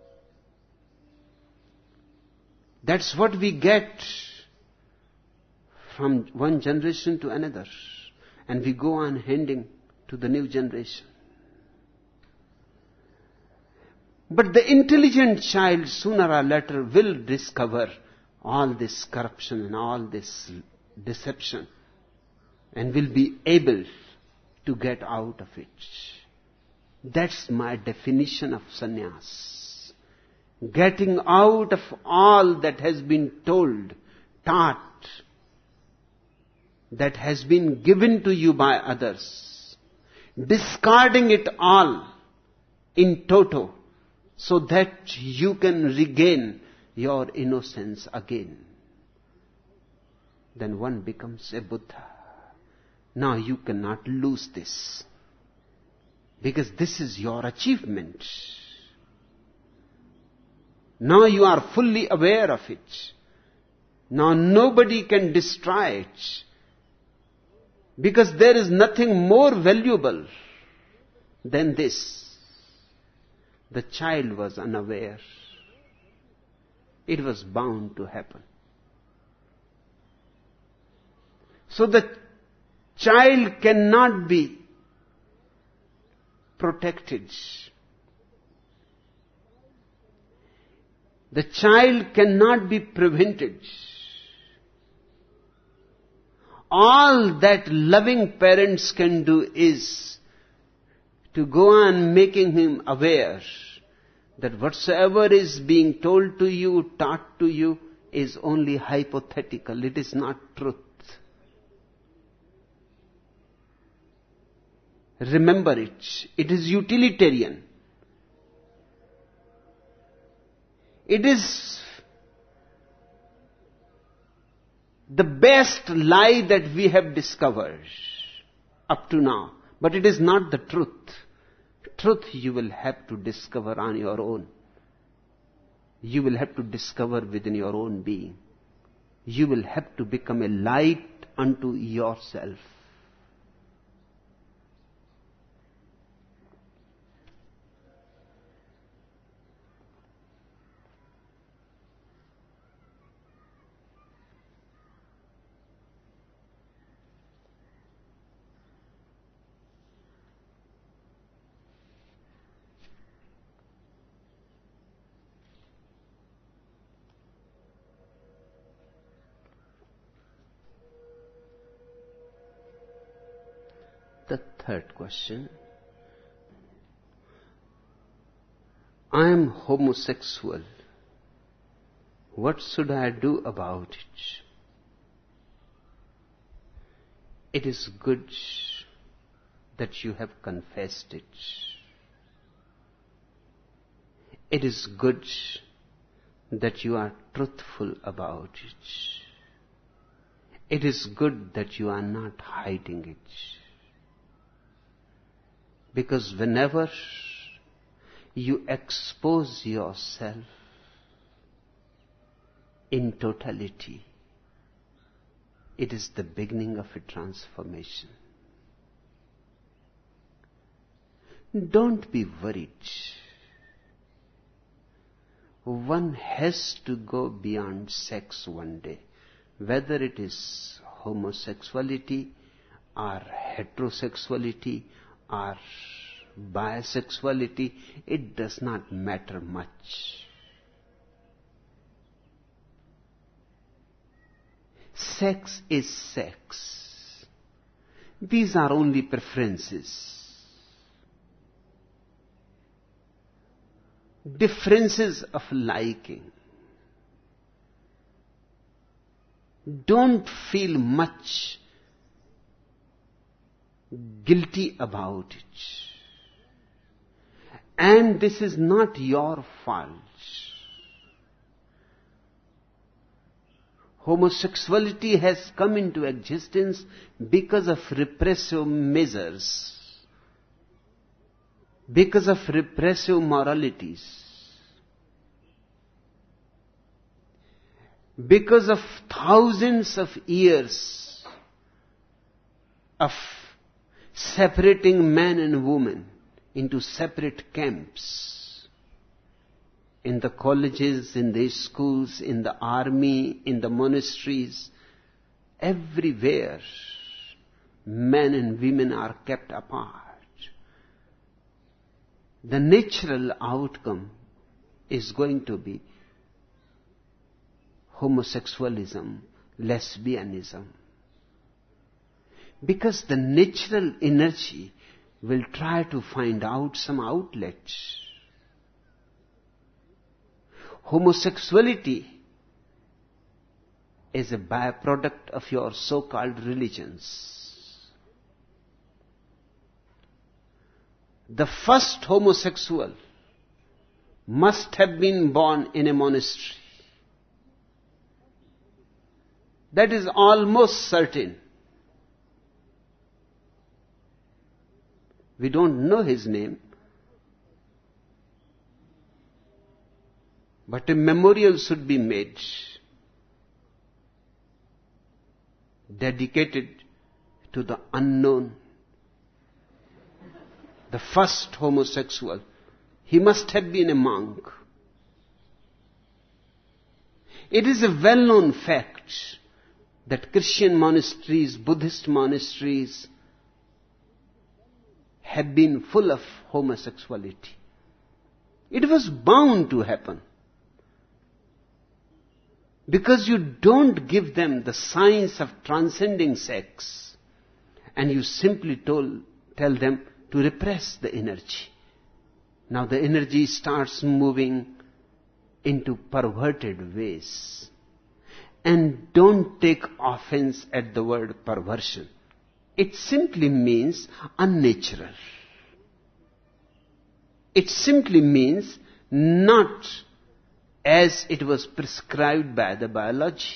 That's what we get from one generation to another, and we go on handing to the new generation. But the intelligent child sooner or later will discover all this corruption and all this deception and will be able to get out of it. That's my definition of sannyas. Getting out of all that has been told, taught, that has been given to you by others. Discarding it all in toto so that you can regain your innocence again. Then one becomes a Buddha. Now you cannot lose this, because this is your achievement. Now you are fully aware of it. Now nobody can destroy it, because there is nothing more valuable than this. The child was unaware. It was bound to happen. So the child cannot be protected. The child cannot be prevented. All that loving parents can do is to go on making him aware that whatsoever is being told to you, taught to you, is only hypothetical. It is not truth. Remember it. It is utilitarian. It is the best lie that we have discovered up to now. But it is not the truth. Truth you will have to discover on your own. You will have to discover within your own being. You will have to become a light unto yourself. The third question. I am homosexual. What should I do about it? It is good that you have confessed it. It is good that you are truthful about it. It is good that you are not hiding it. Because whenever you expose yourself in totality, it is the beginning of a transformation. Don't be worried. One has to go beyond sex one day, whether it is homosexuality or heterosexuality or bisexuality, it does not matter much. Sex is sex. These are only preferences. Differences of liking. Don't feel much guilty about it. And this is not your fault. Homosexuality has come into existence because of repressive measures, because of repressive moralities, because of thousands of years of separating man and woman into separate camps, in the colleges, in the schools, in the army, in the monasteries, everywhere men and women are kept apart. The natural outcome is going to be homosexualism, lesbianism. Because the natural energy will try to find out some outlet. Homosexuality is a byproduct of your so-called religions. The first homosexual must have been born in a monastery. That is almost certain. We don't know his name. But a memorial should be made, dedicated to the unknown, the first homosexual. He must have been a monk. It is a well-known fact that Christian monasteries, Buddhist monasteries have been full of homosexuality. It was bound to happen. Because you don't give them the science of transcending sex, and you simply tell them to repress the energy. Now the energy starts moving into perverted ways. And don't take offense at the word perversion. It simply means unnatural. It simply means not as it was prescribed by the biology.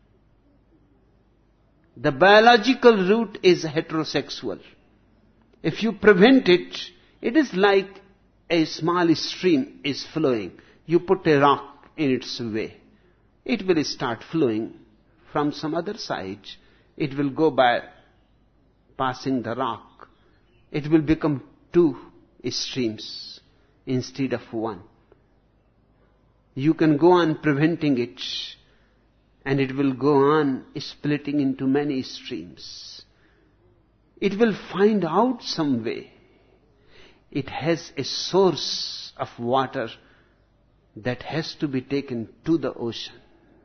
The biological route is heterosexual. If you prevent it, it is like a small stream is flowing. You put a rock in its way. It will start flowing from some other side. It will go by passing the rock. It will become two streams instead of one. You can go on preventing it, and it will go on splitting into many streams. It will find out some way. It has a source of water that has to be taken to the ocean.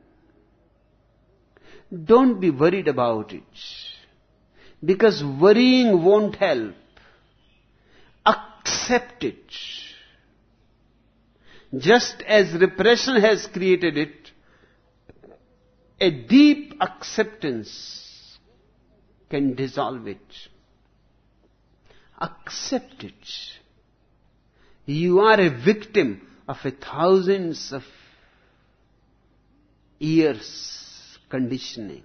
Don't be worried about it, because worrying won't help. Accept it. Just as repression has created it, a deep acceptance can dissolve it. Accept it. You are a victim of thousands of years conditioning.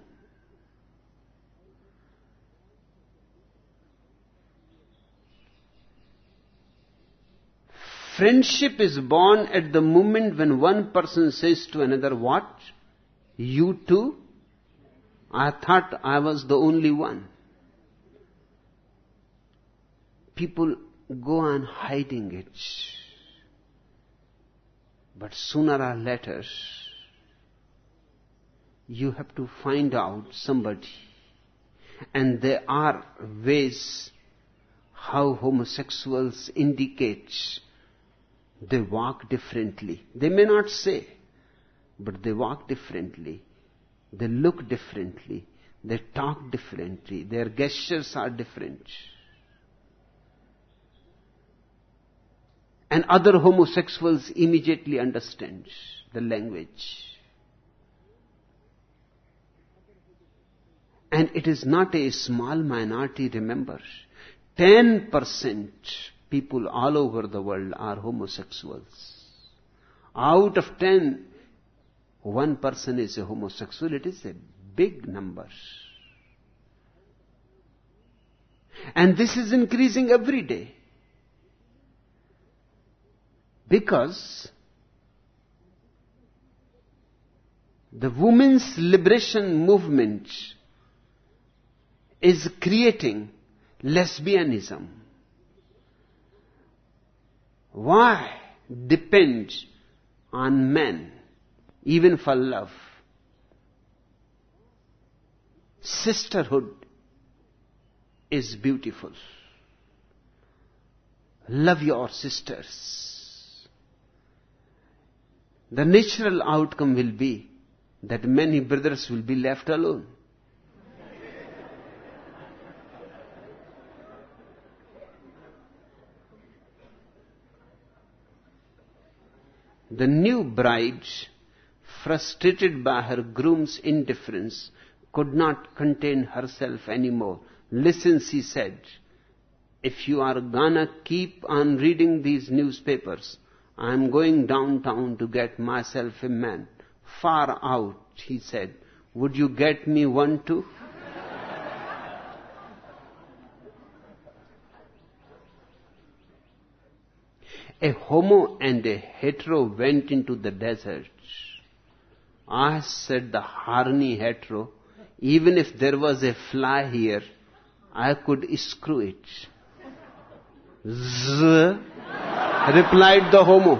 Friendship is born at the moment when one person says to another, "What? You too? I thought I was the only one." People go on hiding it. But sooner or later, you have to find out somebody. And there are ways how homosexuals indicate they walk differently. They may not say, but they walk differently. They look differently. They talk differently. Their gestures are different. And other homosexuals immediately understand the language. And it is not a small minority, remember. 10% people all over the world are homosexuals. Out of 10, 1 person is a homosexual. It is a big number. And this is increasing every day. Because the women's liberation movement is creating lesbianism. Why depend on men, even for love? Sisterhood is beautiful. Love your sisters. The natural outcome will be that many brothers will be left alone. The new bride, frustrated by her groom's indifference, could not contain herself anymore. "Listen," she said, "if you are gonna keep on reading these newspapers, I am going downtown to get myself a man. Far out," he said. "Would you get me one too?" A homo and a hetero went into the desert. I said, the horny hetero, even if there was a fly here, I could screw it. Zzz, replied the homo.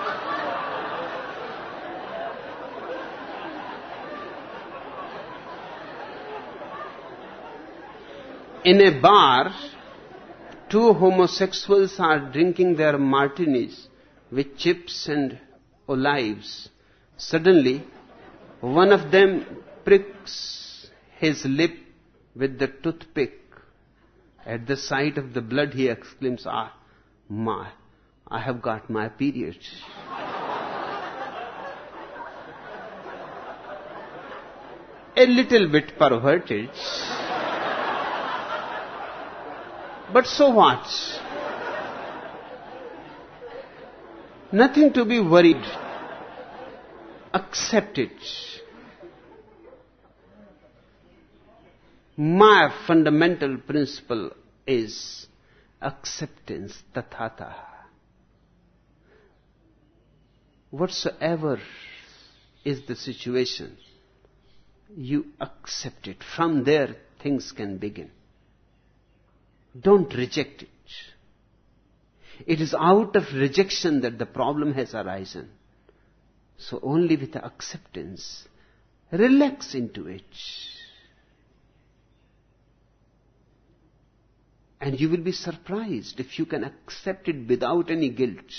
In a bar, two homosexuals are drinking their martinis with chips and olives. Suddenly, one of them pricks his lip with the toothpick. At the sight of the blood, he exclaims, "Ah, I have got my period." A little bit perverted. But so what? Nothing to be worried. Accept it. My fundamental principle is acceptance, tathata. Whatsoever is the situation, you accept it. From there, things can begin. Don't reject it. It is out of rejection that the problem has arisen. So only with acceptance, relax into it. And you will be surprised if you can accept it without any guilt.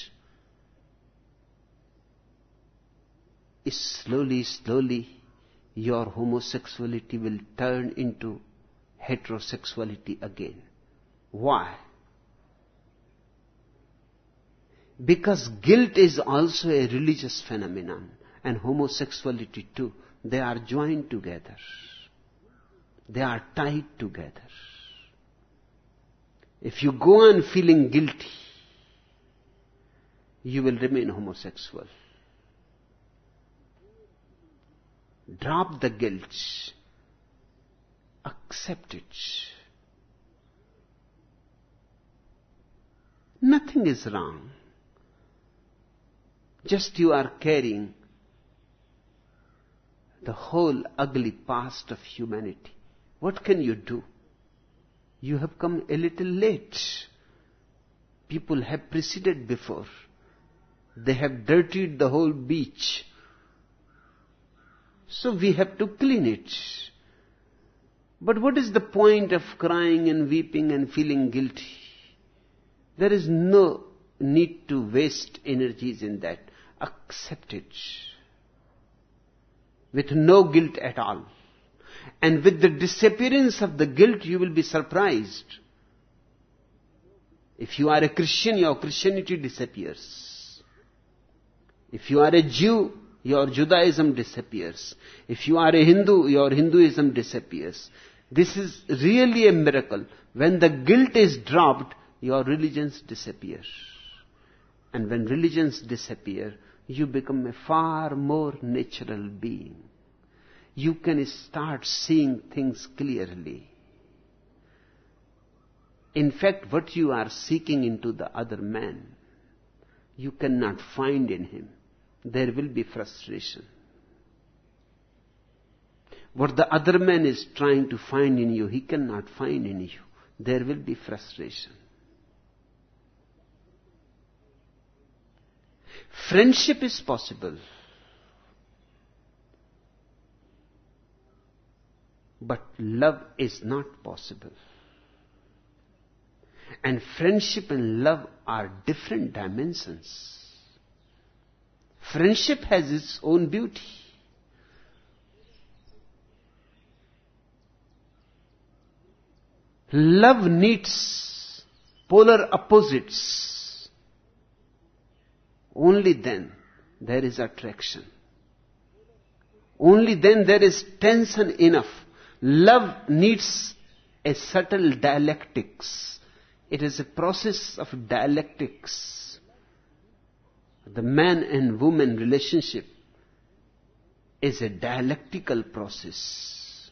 Slowly, your homosexuality will turn into heterosexuality again. Why? Because guilt is also a religious phenomenon, and homosexuality too. They are joined together. They are tied together. If you go on feeling guilty, you will remain homosexual. Drop the guilt. Accept it. Nothing is wrong. Just you are carrying the whole ugly past of humanity. What can you do? You have come a little late. People have preceded before. They have dirtied the whole beach. So we have to clean it. But what is the point of crying and weeping and feeling guilty? There is no need to waste energies in that. Accept it. With no guilt at all. And with the disappearance of the guilt, you will be surprised. If you are a Christian, your Christianity disappears. If you are a Jew, your Judaism disappears. If you are a Hindu, your Hinduism disappears. This is really a miracle. When the guilt is dropped, your religions disappear. And when religions disappear, you become a far more natural being. You can start seeing things clearly. In fact, what you are seeking into the other man, you cannot find in him. There will be frustration. What the other man is trying to find in you, he cannot find in you. There will be frustration. Friendship is possible. But love is not possible. And friendship and love are different dimensions. Friendship has its own beauty. Love needs polar opposites. Only then there is attraction. Only then there is tension enough. Love needs a subtle dialectics. It is a process of dialectics. The man and woman relationship is a dialectical process,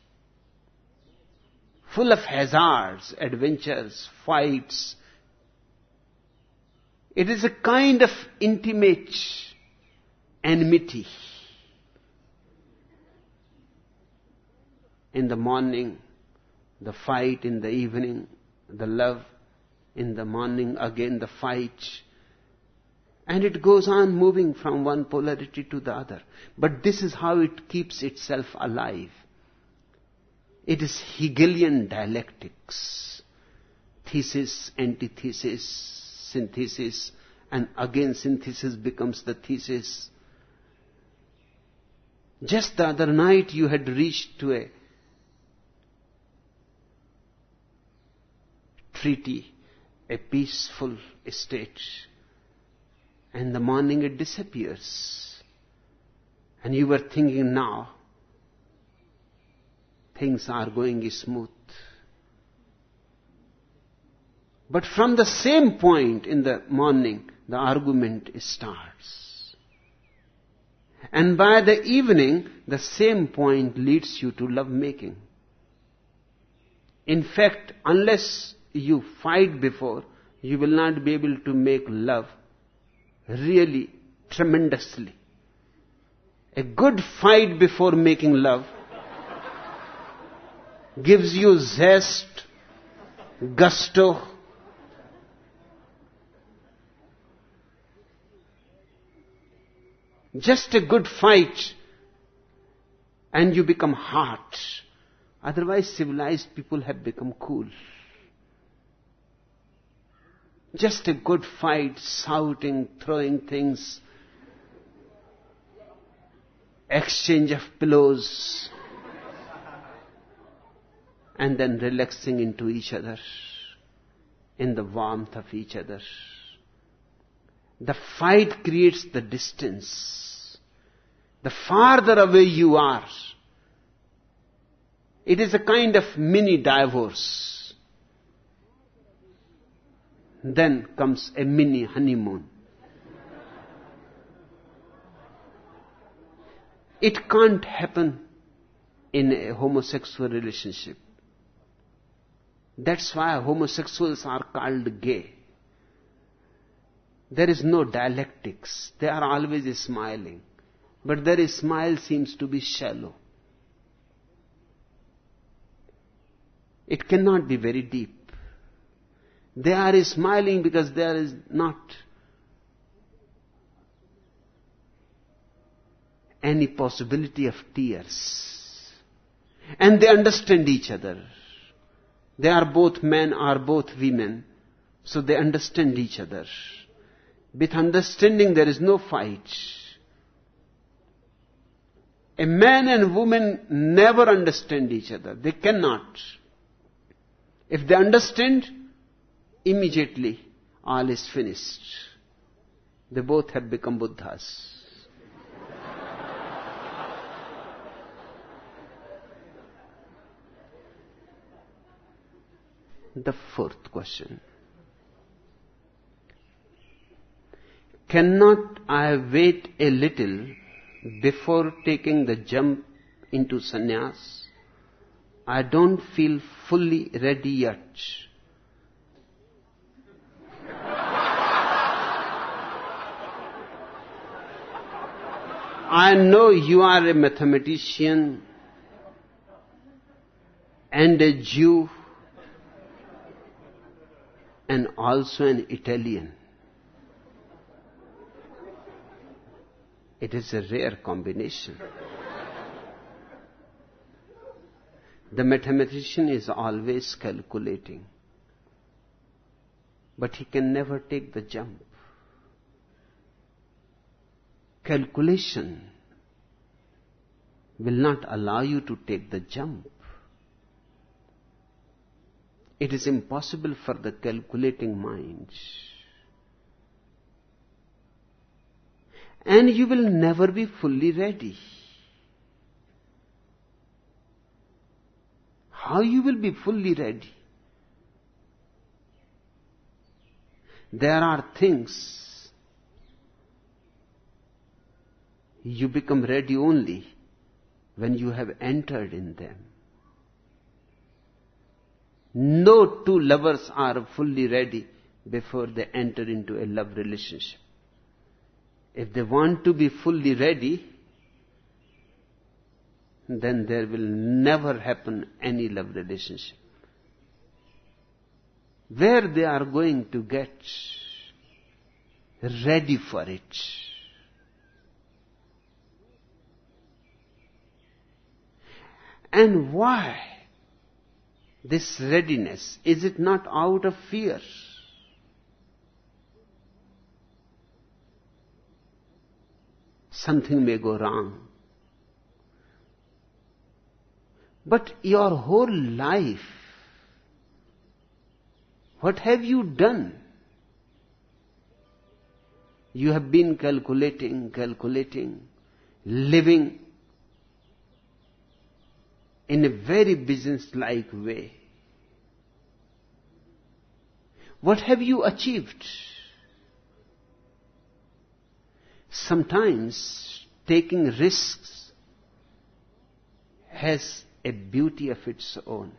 full of hazards, adventures, fights, It is a kind of intimate enmity. In the morning, the fight; in the evening, the love; in the morning, again the fight. And it goes on moving from one polarity to the other. But this is how it keeps itself alive. It is Hegelian dialectics. Thesis, antithesis, synthesis, and again synthesis becomes the thesis. Just the other night you had reached to a treaty, a peaceful state. And in the morning it disappears. And you were thinking now, things are going smooth. But from the same point in the morning, the argument starts. And by the evening, the same point leads you to love making. In fact, unless you fight before, you will not be able to make love really tremendously. A good fight before making love gives you zest, gusto, just a good fight, and you become hot. Otherwise, civilized people have become cool. Just a good fight, shouting, throwing things, exchange of pillows, and then relaxing into each other, in the warmth of each other. The fight creates the distance. The farther away you are, it is a kind of mini divorce. Then comes a mini honeymoon. It can't happen in a homosexual relationship. That's why homosexuals are called gay. There is no dialectics. They are always smiling. But their smile seems to be shallow. It cannot be very deep. They are smiling because there is not any possibility of tears. And they understand each other. They are both men or both women, so they understand each other. With understanding there is no fight. A man and woman never understand each other. They cannot. If they understand, immediately all is finished. They both have become Buddhas. The fourth question. Cannot I wait a little before taking the jump into sannyas? I don't feel fully ready yet. I know you are a mathematician and a Jew and also an Italian. It is a rare combination. The mathematician is always calculating, but he can never take the jump. Calculation will not allow you to take the jump. It is impossible for the calculating mind. And you will never be fully ready. How you will be fully ready? There are things you become ready only when you have entered in them. No two lovers are fully ready before they enter into a love relationship. If they want to be fully ready, then there will never happen any love relationship. Where they are going to get ready for it? And why this readiness? Is it not out of fear? Something may go wrong. But your whole life, what have you done? You have been calculating, living in a very business-like way. What have you achieved? Sometimes taking risks has a beauty of its own.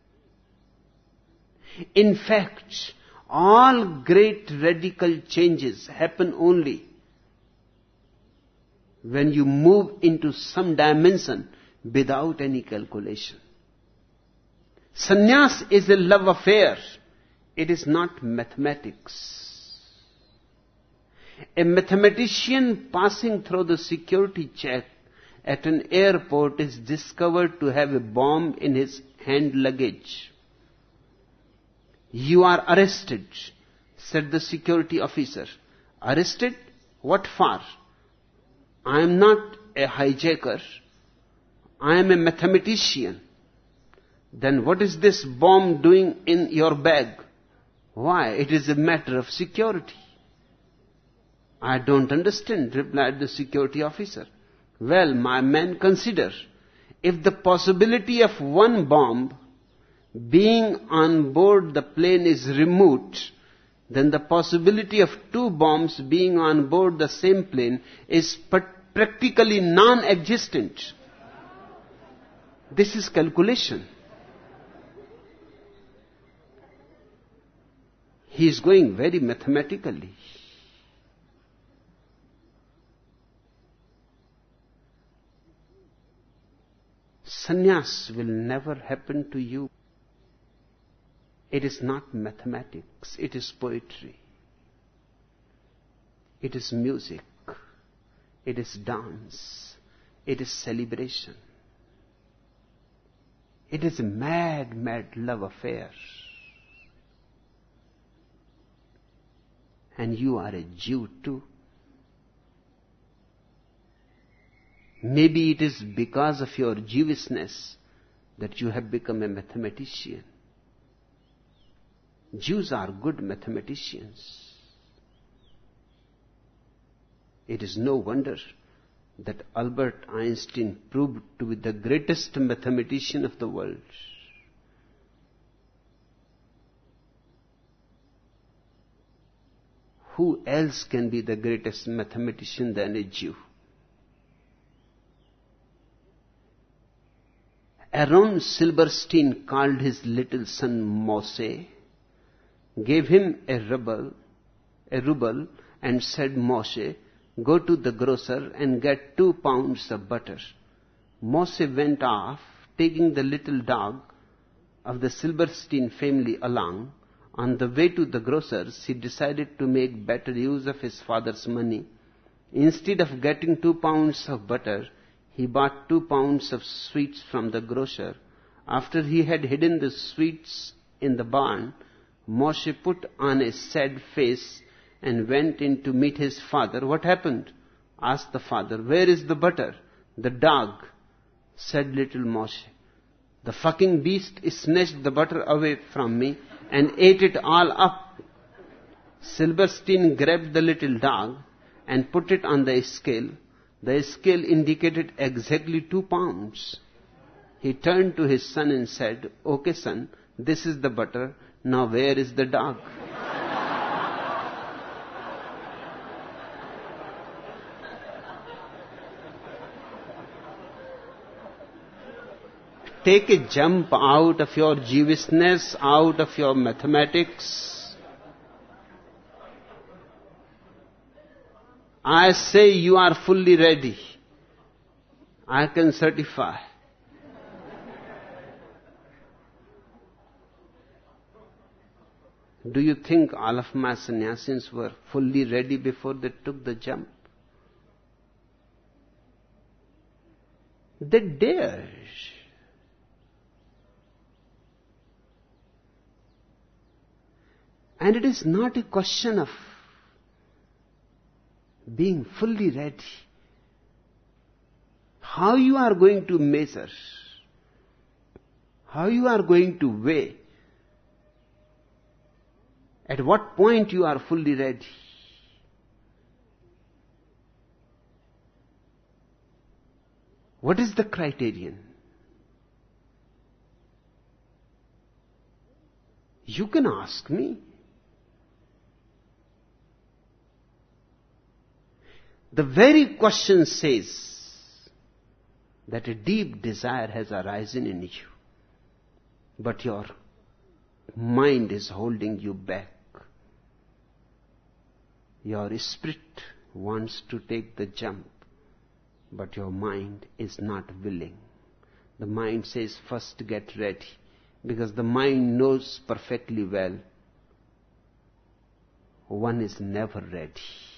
In fact, all great radical changes happen only when you move into some dimension without any calculation. Sannyas is a love affair. It is not mathematics. A mathematician passing through the security check at an airport is discovered to have a bomb in his hand luggage. You are arrested, said the security officer. Arrested? What for? I am not a hijacker. I am a mathematician. Then what is this bomb doing in your bag? Why? It is a matter of security. I don't understand, replied the security officer. Well, my man, consider. If the possibility of one bomb being on board the plane is remote, then the possibility of two bombs being on board the same plane is practically non-existent. This is calculation. He is going very mathematically. Sannyas will never happen to you. It is not mathematics, it is poetry. It is music. It is dance. It is celebration. It is a mad, mad love affair. And you are a Jew too. Maybe it is because of your Jewishness that you have become a mathematician. Jews are good mathematicians. It is no wonder that Albert Einstein proved to be the greatest mathematician of the world. Who else can be the greatest mathematician than a Jew? Aaron Silberstein called his little son Moshe, gave him a ruble, and said, Moshe, go to the grocer and get 2 pounds of butter. Moshe went off, taking the little dog of the Silberstein family along. On the way to the grocer's, he decided to make better use of his father's money. Instead of getting 2 pounds of butter, he bought 2 pounds of sweets from the grocer. After he had hidden the sweets in the barn, Moshe put on a sad face and went in to meet his father. What happened? Asked the father. Where is the butter? The dog, said little Moshe. The fucking beast snatched the butter away from me and ate it all up. Silberstein grabbed the little dog and put it on the scale. The scale indicated exactly 2 pounds. He turned to his son and said, okay son, this is the butter. Now where is the dog? Take a jump out of your Jewishness, out of your mathematics, I say you are fully ready. I can certify. Do you think all of my sannyasins were fully ready before they took the jump? They dared. And it is not a question of being fully ready. How you are going to measure, how you are going to weigh, at what point you are fully ready. What is the criterion? You can ask me. The very question says that a deep desire has arisen in you, but your mind is holding you back. Your spirit wants to take the jump, but your mind is not willing. The mind says, first get ready, because the mind knows perfectly well one is never ready.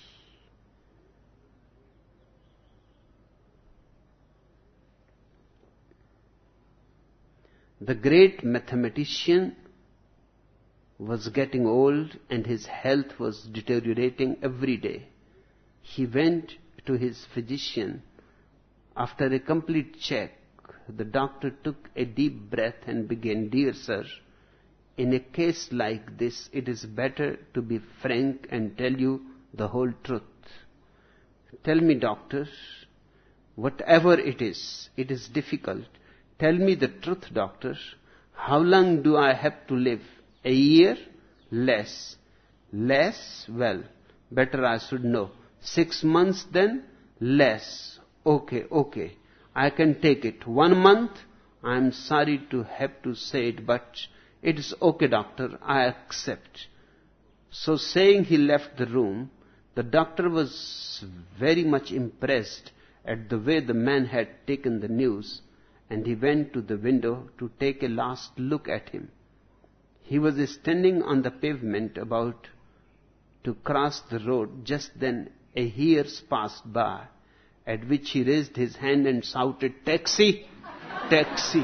The great mathematician was getting old and his health was deteriorating every day. He went to his physician. After a complete check, the doctor took a deep breath and began, "Dear sir, in a case like this, it is better to be frank and tell you the whole truth. Tell me, doctor, whatever it is difficult. Tell me the truth, doctor. How long do I have to live? A year? Less. Less? Well, better I should know. 6 months then? Less. Okay. I can take it. 1 month? I am sorry to have to say it, but it is okay, doctor. I accept." So saying, he left the room. The doctor was very much impressed at the way the man had taken the news, and he went to the window to take a last look at him. He was standing on the pavement about to cross the road. Just then a hearse passed by, at which he raised his hand and shouted, "Taxi! Taxi!"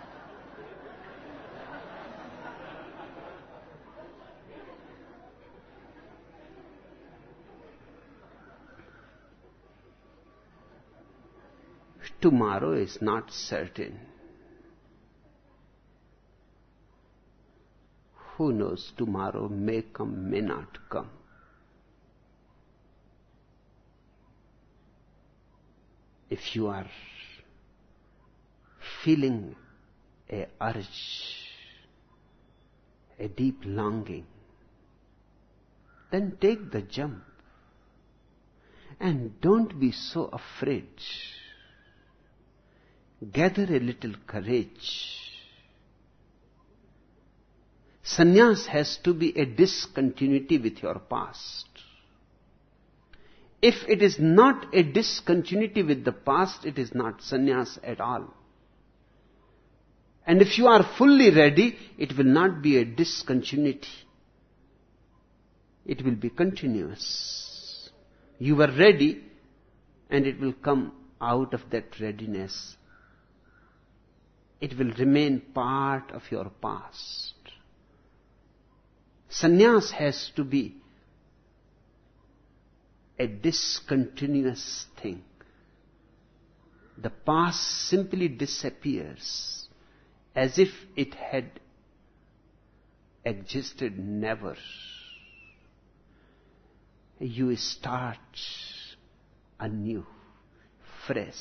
Tomorrow is not certain. Who knows, tomorrow may come, may not come. If you are feeling a urge, a deep longing, then take the jump. And don't be so afraid. Gather a little courage. Sannyas has to be a discontinuity with your past. If it is not a discontinuity with the past, it is not sannyas at all. And if you are fully ready, it will not be a discontinuity. It will be continuous. You are ready, and it will come out of that readiness. It will remain part of your past. Sannyas has to be a discontinuous thing. The past simply disappears as if it had existed never. You start anew, fresh.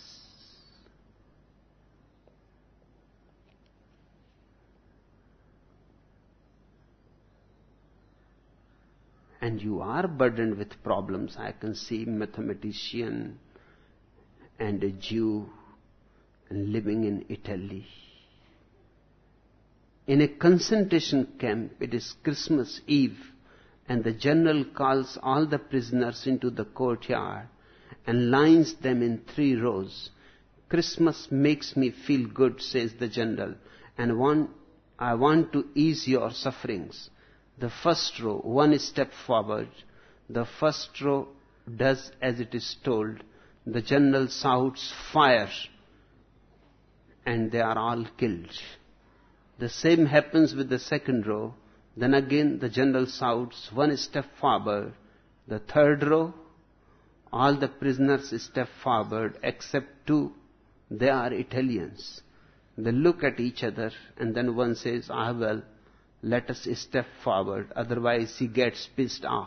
And you are burdened with problems. I can see a mathematician and a Jew living in Italy. In a concentration camp, it is Christmas Eve, and the general calls all the prisoners into the courtyard and lines them in 3 rows. Christmas makes me feel good, says the general, and I want to ease your sufferings. The first row, 1 step forward. The first row does as it is told. The general shouts, fire, and they are all killed. The same happens with the second row. Then again the general shouts, 1 step forward. The third row, all the prisoners step forward except 2. They are Italians. They look at each other and then one says, well, let us step forward, otherwise he gets pissed off.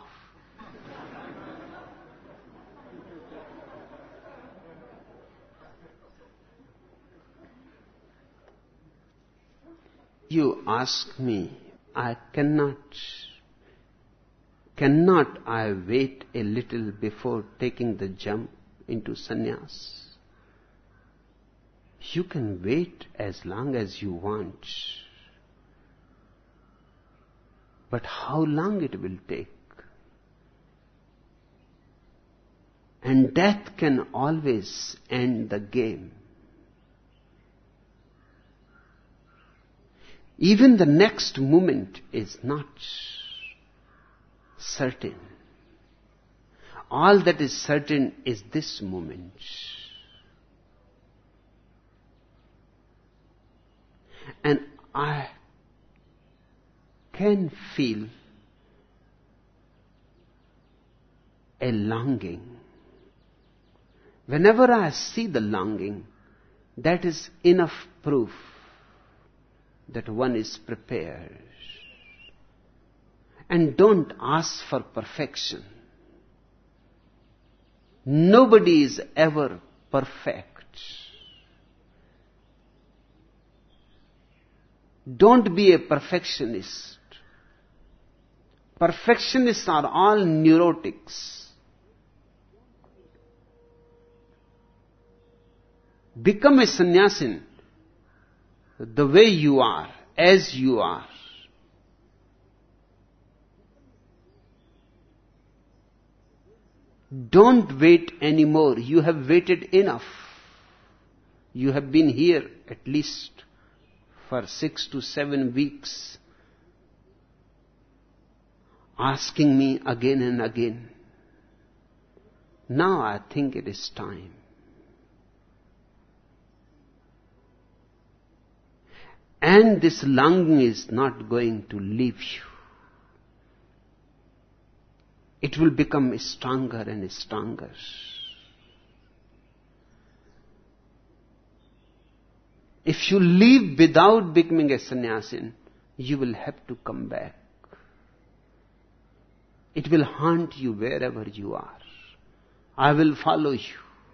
You ask me, I cannot I wait a little before taking the jump into sannyas? You can wait as long as you want. But how long it will take? And death can always end the game. Even the next moment is not certain. All that is certain is this moment. And I can feel a longing. Whenever I see the longing, that is enough proof that one is prepared. And don't ask for perfection. Nobody is ever perfect. Don't be a perfectionist. Perfectionists are all neurotics. Become a sannyasin the way you are, as you are. Don't wait anymore. You have waited enough. You have been here at least for 6 to 7 weeks, asking me again and again. Now I think it is time. And this longing is not going to leave you. It will become stronger and stronger. If you leave without becoming a sannyasin, you will have to come back. It will haunt you wherever you are. I will follow you.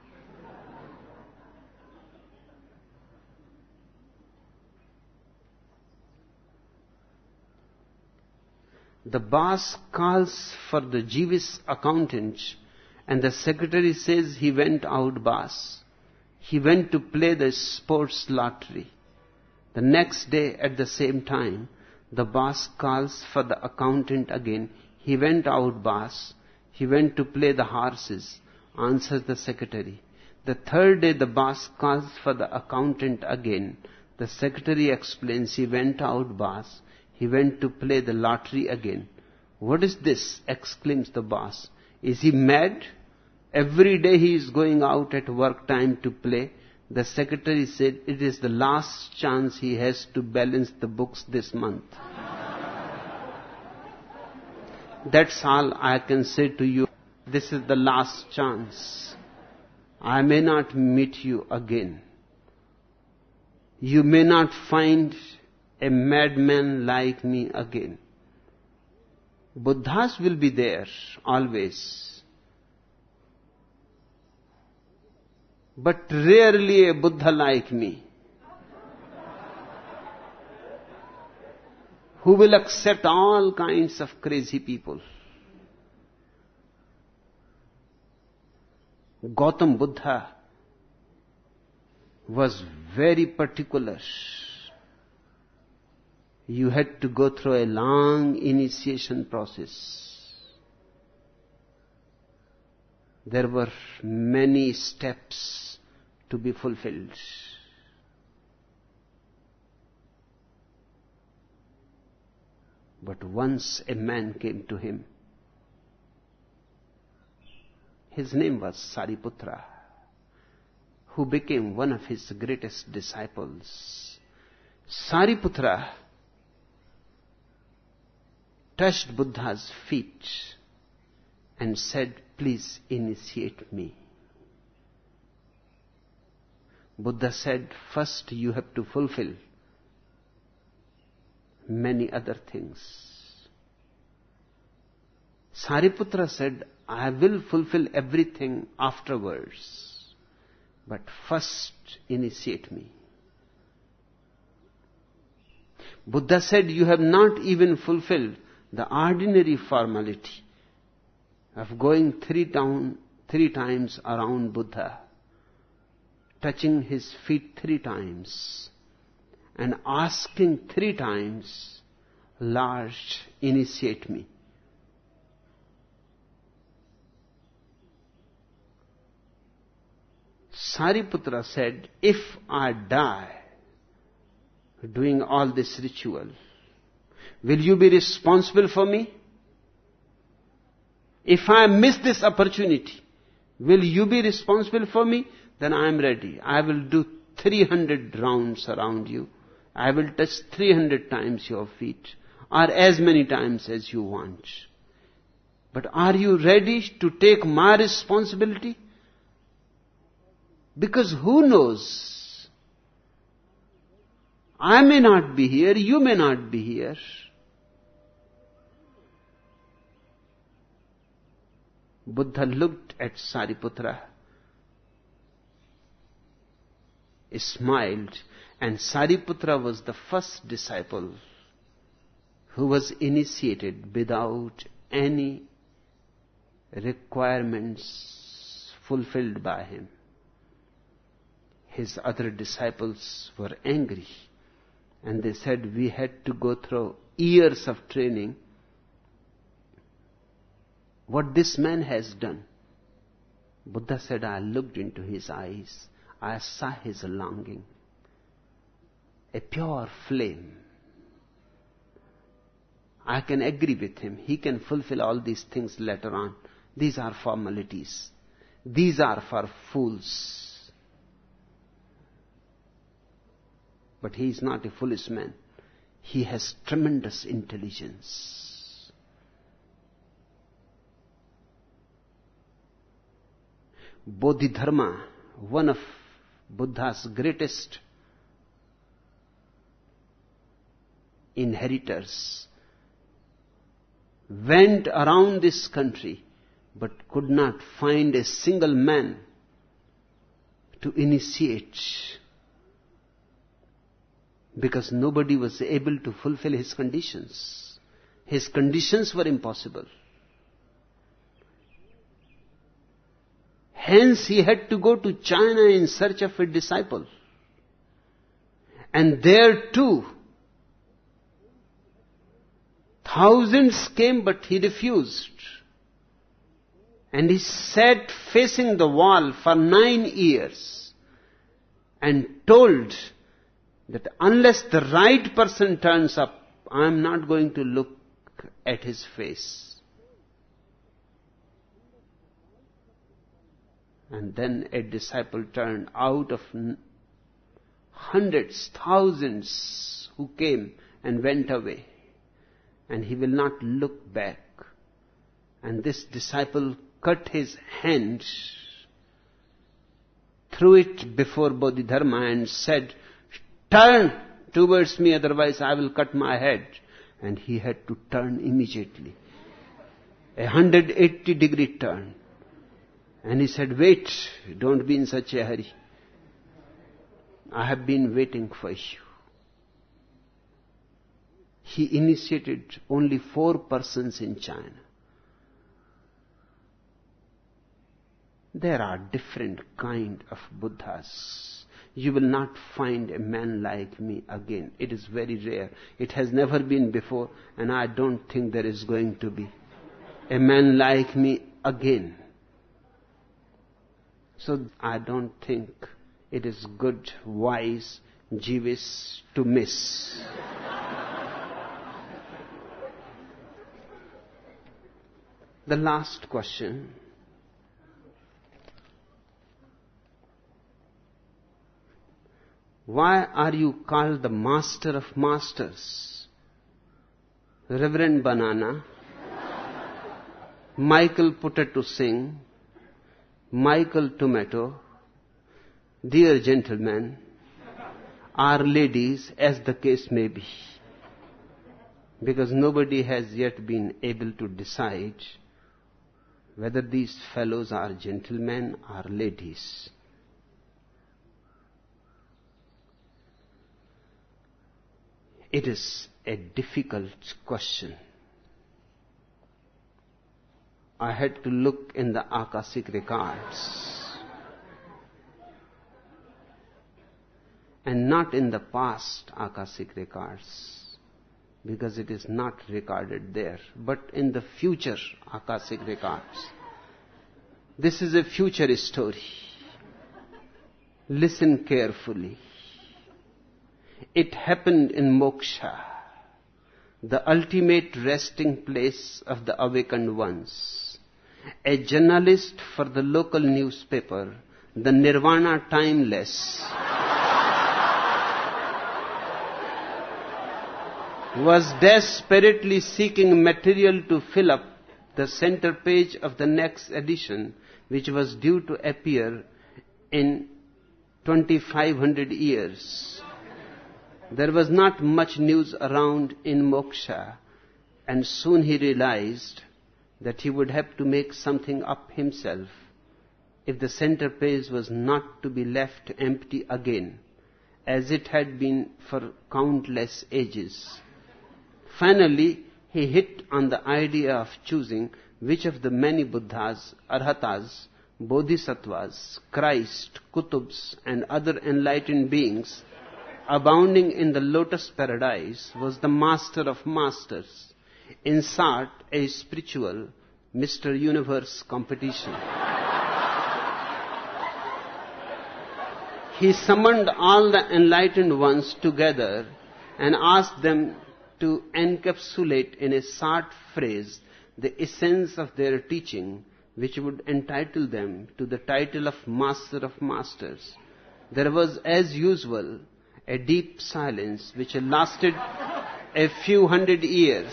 The boss calls for the Jewish accountant and the secretary says he went out, boss. He went to play the sports lottery. The next day at the same time, the boss calls for the accountant again. He went out, boss. He went to play the horses, answers the secretary. The third day the boss calls for the accountant again. The secretary explains, he went out, boss. He went to play the lottery again. What is this? Exclaims the boss. Is he mad? Every day he is going out at work time to play. The secretary said it is the last chance he has to balance the books this month. That's all I can say to you. This is the last chance. I may not meet you again. You may not find a madman like me again. Buddhas will be there always. But rarely a Buddha like me, who will accept all kinds of crazy people. Gautam Buddha was very particular. You had to go through a long initiation process. There were many steps to be fulfilled. But once a man came to him. His name was Sariputra, who became one of his greatest disciples. Sariputra touched Buddha's feet and said, "Please initiate me." Buddha said, "First you have to fulfill many other things." Sariputra said, "I will fulfill everything afterwards, but first initiate me." Buddha said, "You have not even fulfilled the ordinary formality of going three times around Buddha, touching his feet 3 times, and asking 3 times, 'Lord, initiate me.'" Sariputra said, "If I die doing all this ritual, will you be responsible for me? If I miss this opportunity, will you be responsible for me? Then I am ready. I will do 300 rounds around you. I will touch 300 times your feet, or as many times as you want. But are you ready to take my responsibility? Because who knows? I may not be here, you may not be here. Buddha looked at Sariputra, smiled, and Sariputra was the first disciple who was initiated without any requirements fulfilled by him. His other disciples were angry, and they said, "We had to go through years of training. What this man has done." Buddha said, "I looked into his eyes. I saw his longing, a pure flame. I can agree with him. He can fulfill all these things later on. These are formalities. These are for fools. But he is not a foolish man. He has tremendous intelligence." Bodhidharma, one of Buddha's greatest inheritors, went around this country but could not find a single man to initiate, because nobody was able to fulfill his conditions. His conditions were impossible. Hence he had to go to China in search of a disciple. And there too, thousands came, but he refused. And he sat facing the wall for 9 years and told that unless the right person turns up, I am not going to look at his face. And then a disciple turned out of hundreds, thousands who came and went away. And he will not look back. And this disciple cut his hand, threw it before Bodhidharma and said, "Turn towards me, otherwise I will cut my head." And he had to turn immediately. 180-degree turn. And he said, "Wait, don't be in such a hurry. I have been waiting for you." He initiated only 4 persons in China. There are different kind of Buddhas. You will not find a man like me again. It is very rare. It has never been before, and I don't think there is going to be a man like me again. So I don't think it is good, wise, Jewish to miss. The last question. Why are you called the Master of Masters? Reverend Banana, Michael Potato Singh, Michael Tomato, dear gentlemen, or ladies, as the case may be. Because nobody has yet been able to decide whether these fellows are gentlemen or ladies. It is a difficult question. I had to look in the Akashic records and not in the past Akashic records, because it is not recorded there, but in the future Akashic records. This is a future story. Listen carefully. It happened in Moksha, the ultimate resting place of the awakened ones. A journalist for the local newspaper, the Nirvana Timeless, was desperately seeking material to fill up the center page of the next edition, which was due to appear in 2500 years. There was not much news around in Moksha, and soon he realized that he would have to make something up himself if the center page was not to be left empty again, as it had been for countless ages. Finally, he hit on the idea of choosing which of the many Buddhas, Arhatas, Bodhisattvas, Christ, Kutubs, and other enlightened beings abounding in the lotus paradise was the Master of Masters, in short, a spiritual Mr. Universe competition. He summoned all the enlightened ones together and asked them to encapsulate in a short phrase the essence of their teaching, which would entitle them to the title of Master of Masters. There was, as usual, a deep silence which lasted a few hundred years.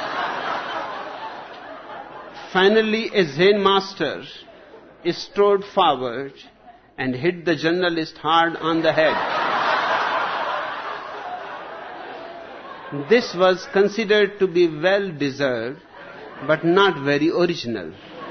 Finally, a Zen master strode forward and hit the journalist hard on the head. This was considered to be well deserved, but not very original.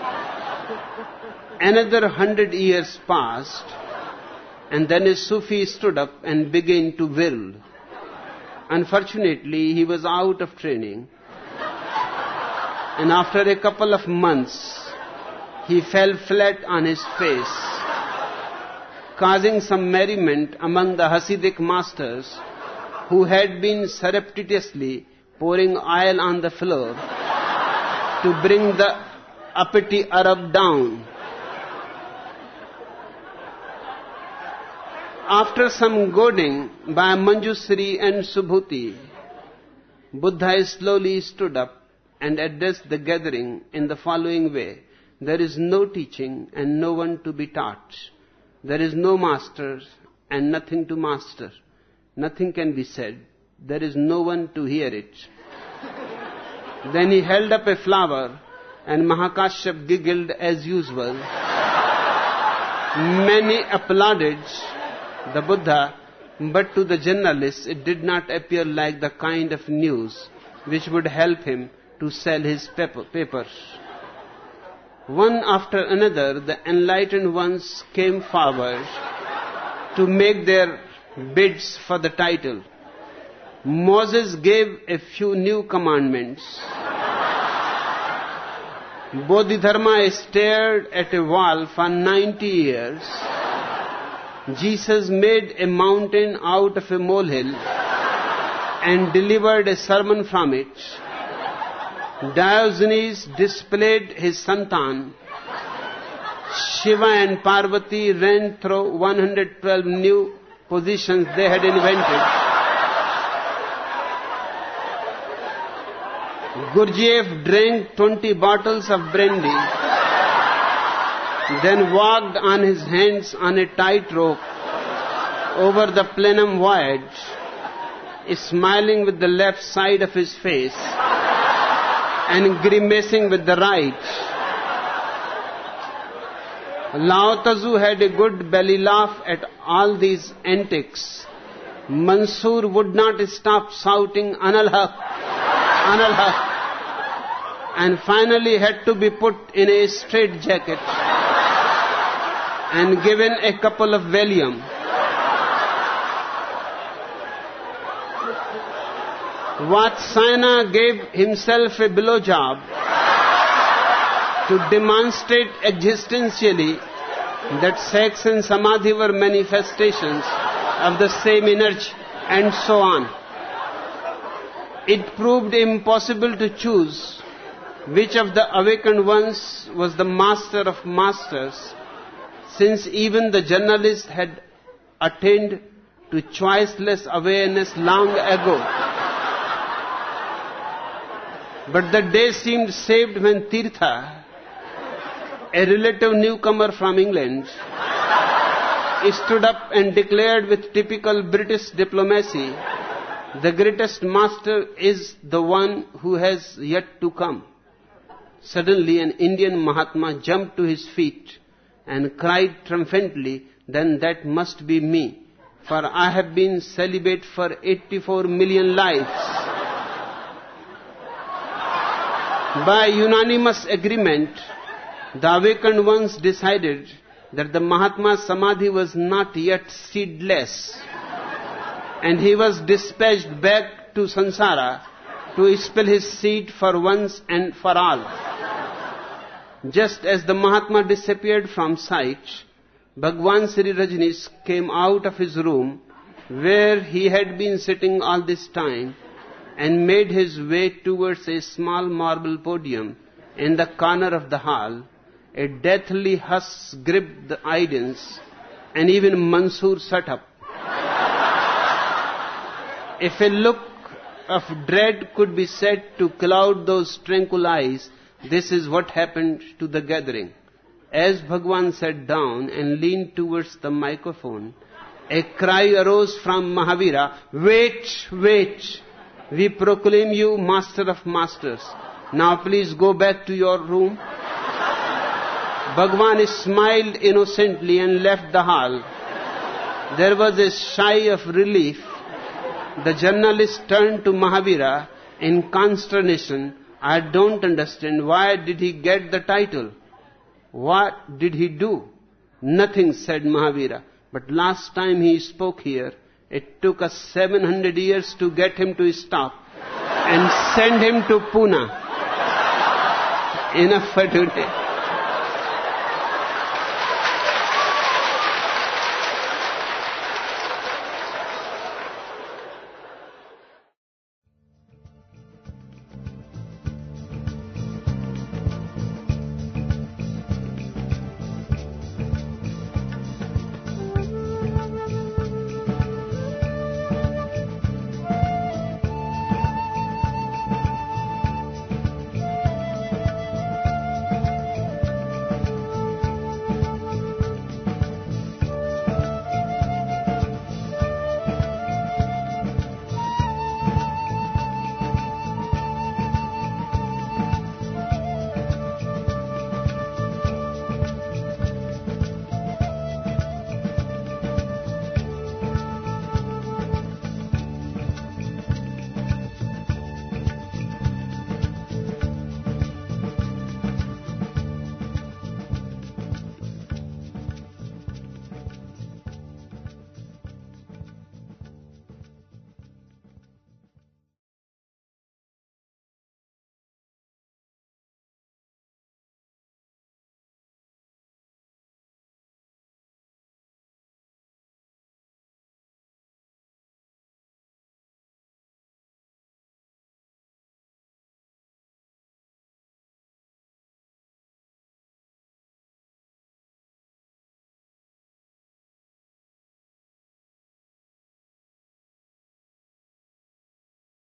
Another 100 years passed, and then a Sufi stood up and began to whirl. Unfortunately, he was out of training, and after a couple of months, he fell flat on his face, causing some merriment among the Hasidic masters who had been surreptitiously pouring oil on the floor to bring the uppity Arab down. After some goading by Manjusri and Subhuti, Buddha slowly stood up and addressed the gathering in the following way. There is no teaching and no one to be taught. There is no master and nothing to master. Nothing can be said. There is no one to hear it. Then he held up a flower and Mahakashyap giggled as usual. Many applauded the Buddha, but to the journalists it did not appear like the kind of news which would help him to sell his papers. One after another, the enlightened ones came forward to make their bids for the title. Moses gave a few new commandments. Bodhidharma stared at a wall for 90 years. Jesus made a mountain out of a molehill and delivered a sermon from it. Diogenes displayed his santan. Shiva and Parvati ran through 112 new positions they had invented. Gurdjieff drank 20 bottles of brandy, then walked on his hands on a tightrope over the plenum voyage, smiling with the left side of his face and grimacing with the right. Lao Tzu had a good belly laugh at all these antics. Mansoor would not stop shouting Anal Haq, Anal Haq, and finally had to be put in a straitjacket and given a couple of Valium. Vatsayana gave himself a blowjob to demonstrate existentially that sex and samadhi were manifestations of the same energy, and so on. It proved impossible to choose which of the awakened ones was the master of masters, since even the journalist had attained to choiceless awareness long ago. But the day seemed saved when Tirtha, a relative newcomer from England, stood up and declared with typical British diplomacy, "The greatest master is the one who has yet to come." Suddenly an Indian Mahatma jumped to his feet and cried triumphantly, "Then that must be me, for I have been celibate for 84 million lives." By unanimous agreement, the awakened ones decided that the Mahatma's samadhi was not yet seedless, and he was dispatched back to Sansara to spill his seed for once and for all. Just as the Mahatma disappeared from sight, Bhagwan Sri Rajneesh came out of his room, where he had been sitting all this time, and made his way towards a small marble podium in the corner of the hall. A deathly hush gripped the audience, and even Mansoor sat up. If a look of dread could be said to cloud those tranquil eyes, this is what happened to the gathering. As Bhagwan sat down and leaned towards the microphone, a cry arose from Mahavira, "Wait, wait! We proclaim you Master of Masters. Now please go back to your room." Bhagwan smiled innocently and left the hall. There was a sigh of relief. The journalist turned to Mahavira in consternation. "I don't understand. Why did he get the title? What did he do?" "Nothing," said Mahavira. "But last time he spoke here, it took us 700 years to get him to stop and send him to Pune." Enough for today.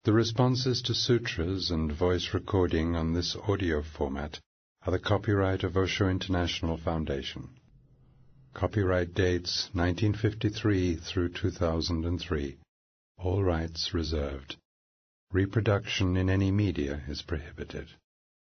The responses to sutras and voice recording on this audio format are the copyright of Osho International Foundation. Copyright dates 1953 through 2003. All rights reserved. Reproduction in any media is prohibited.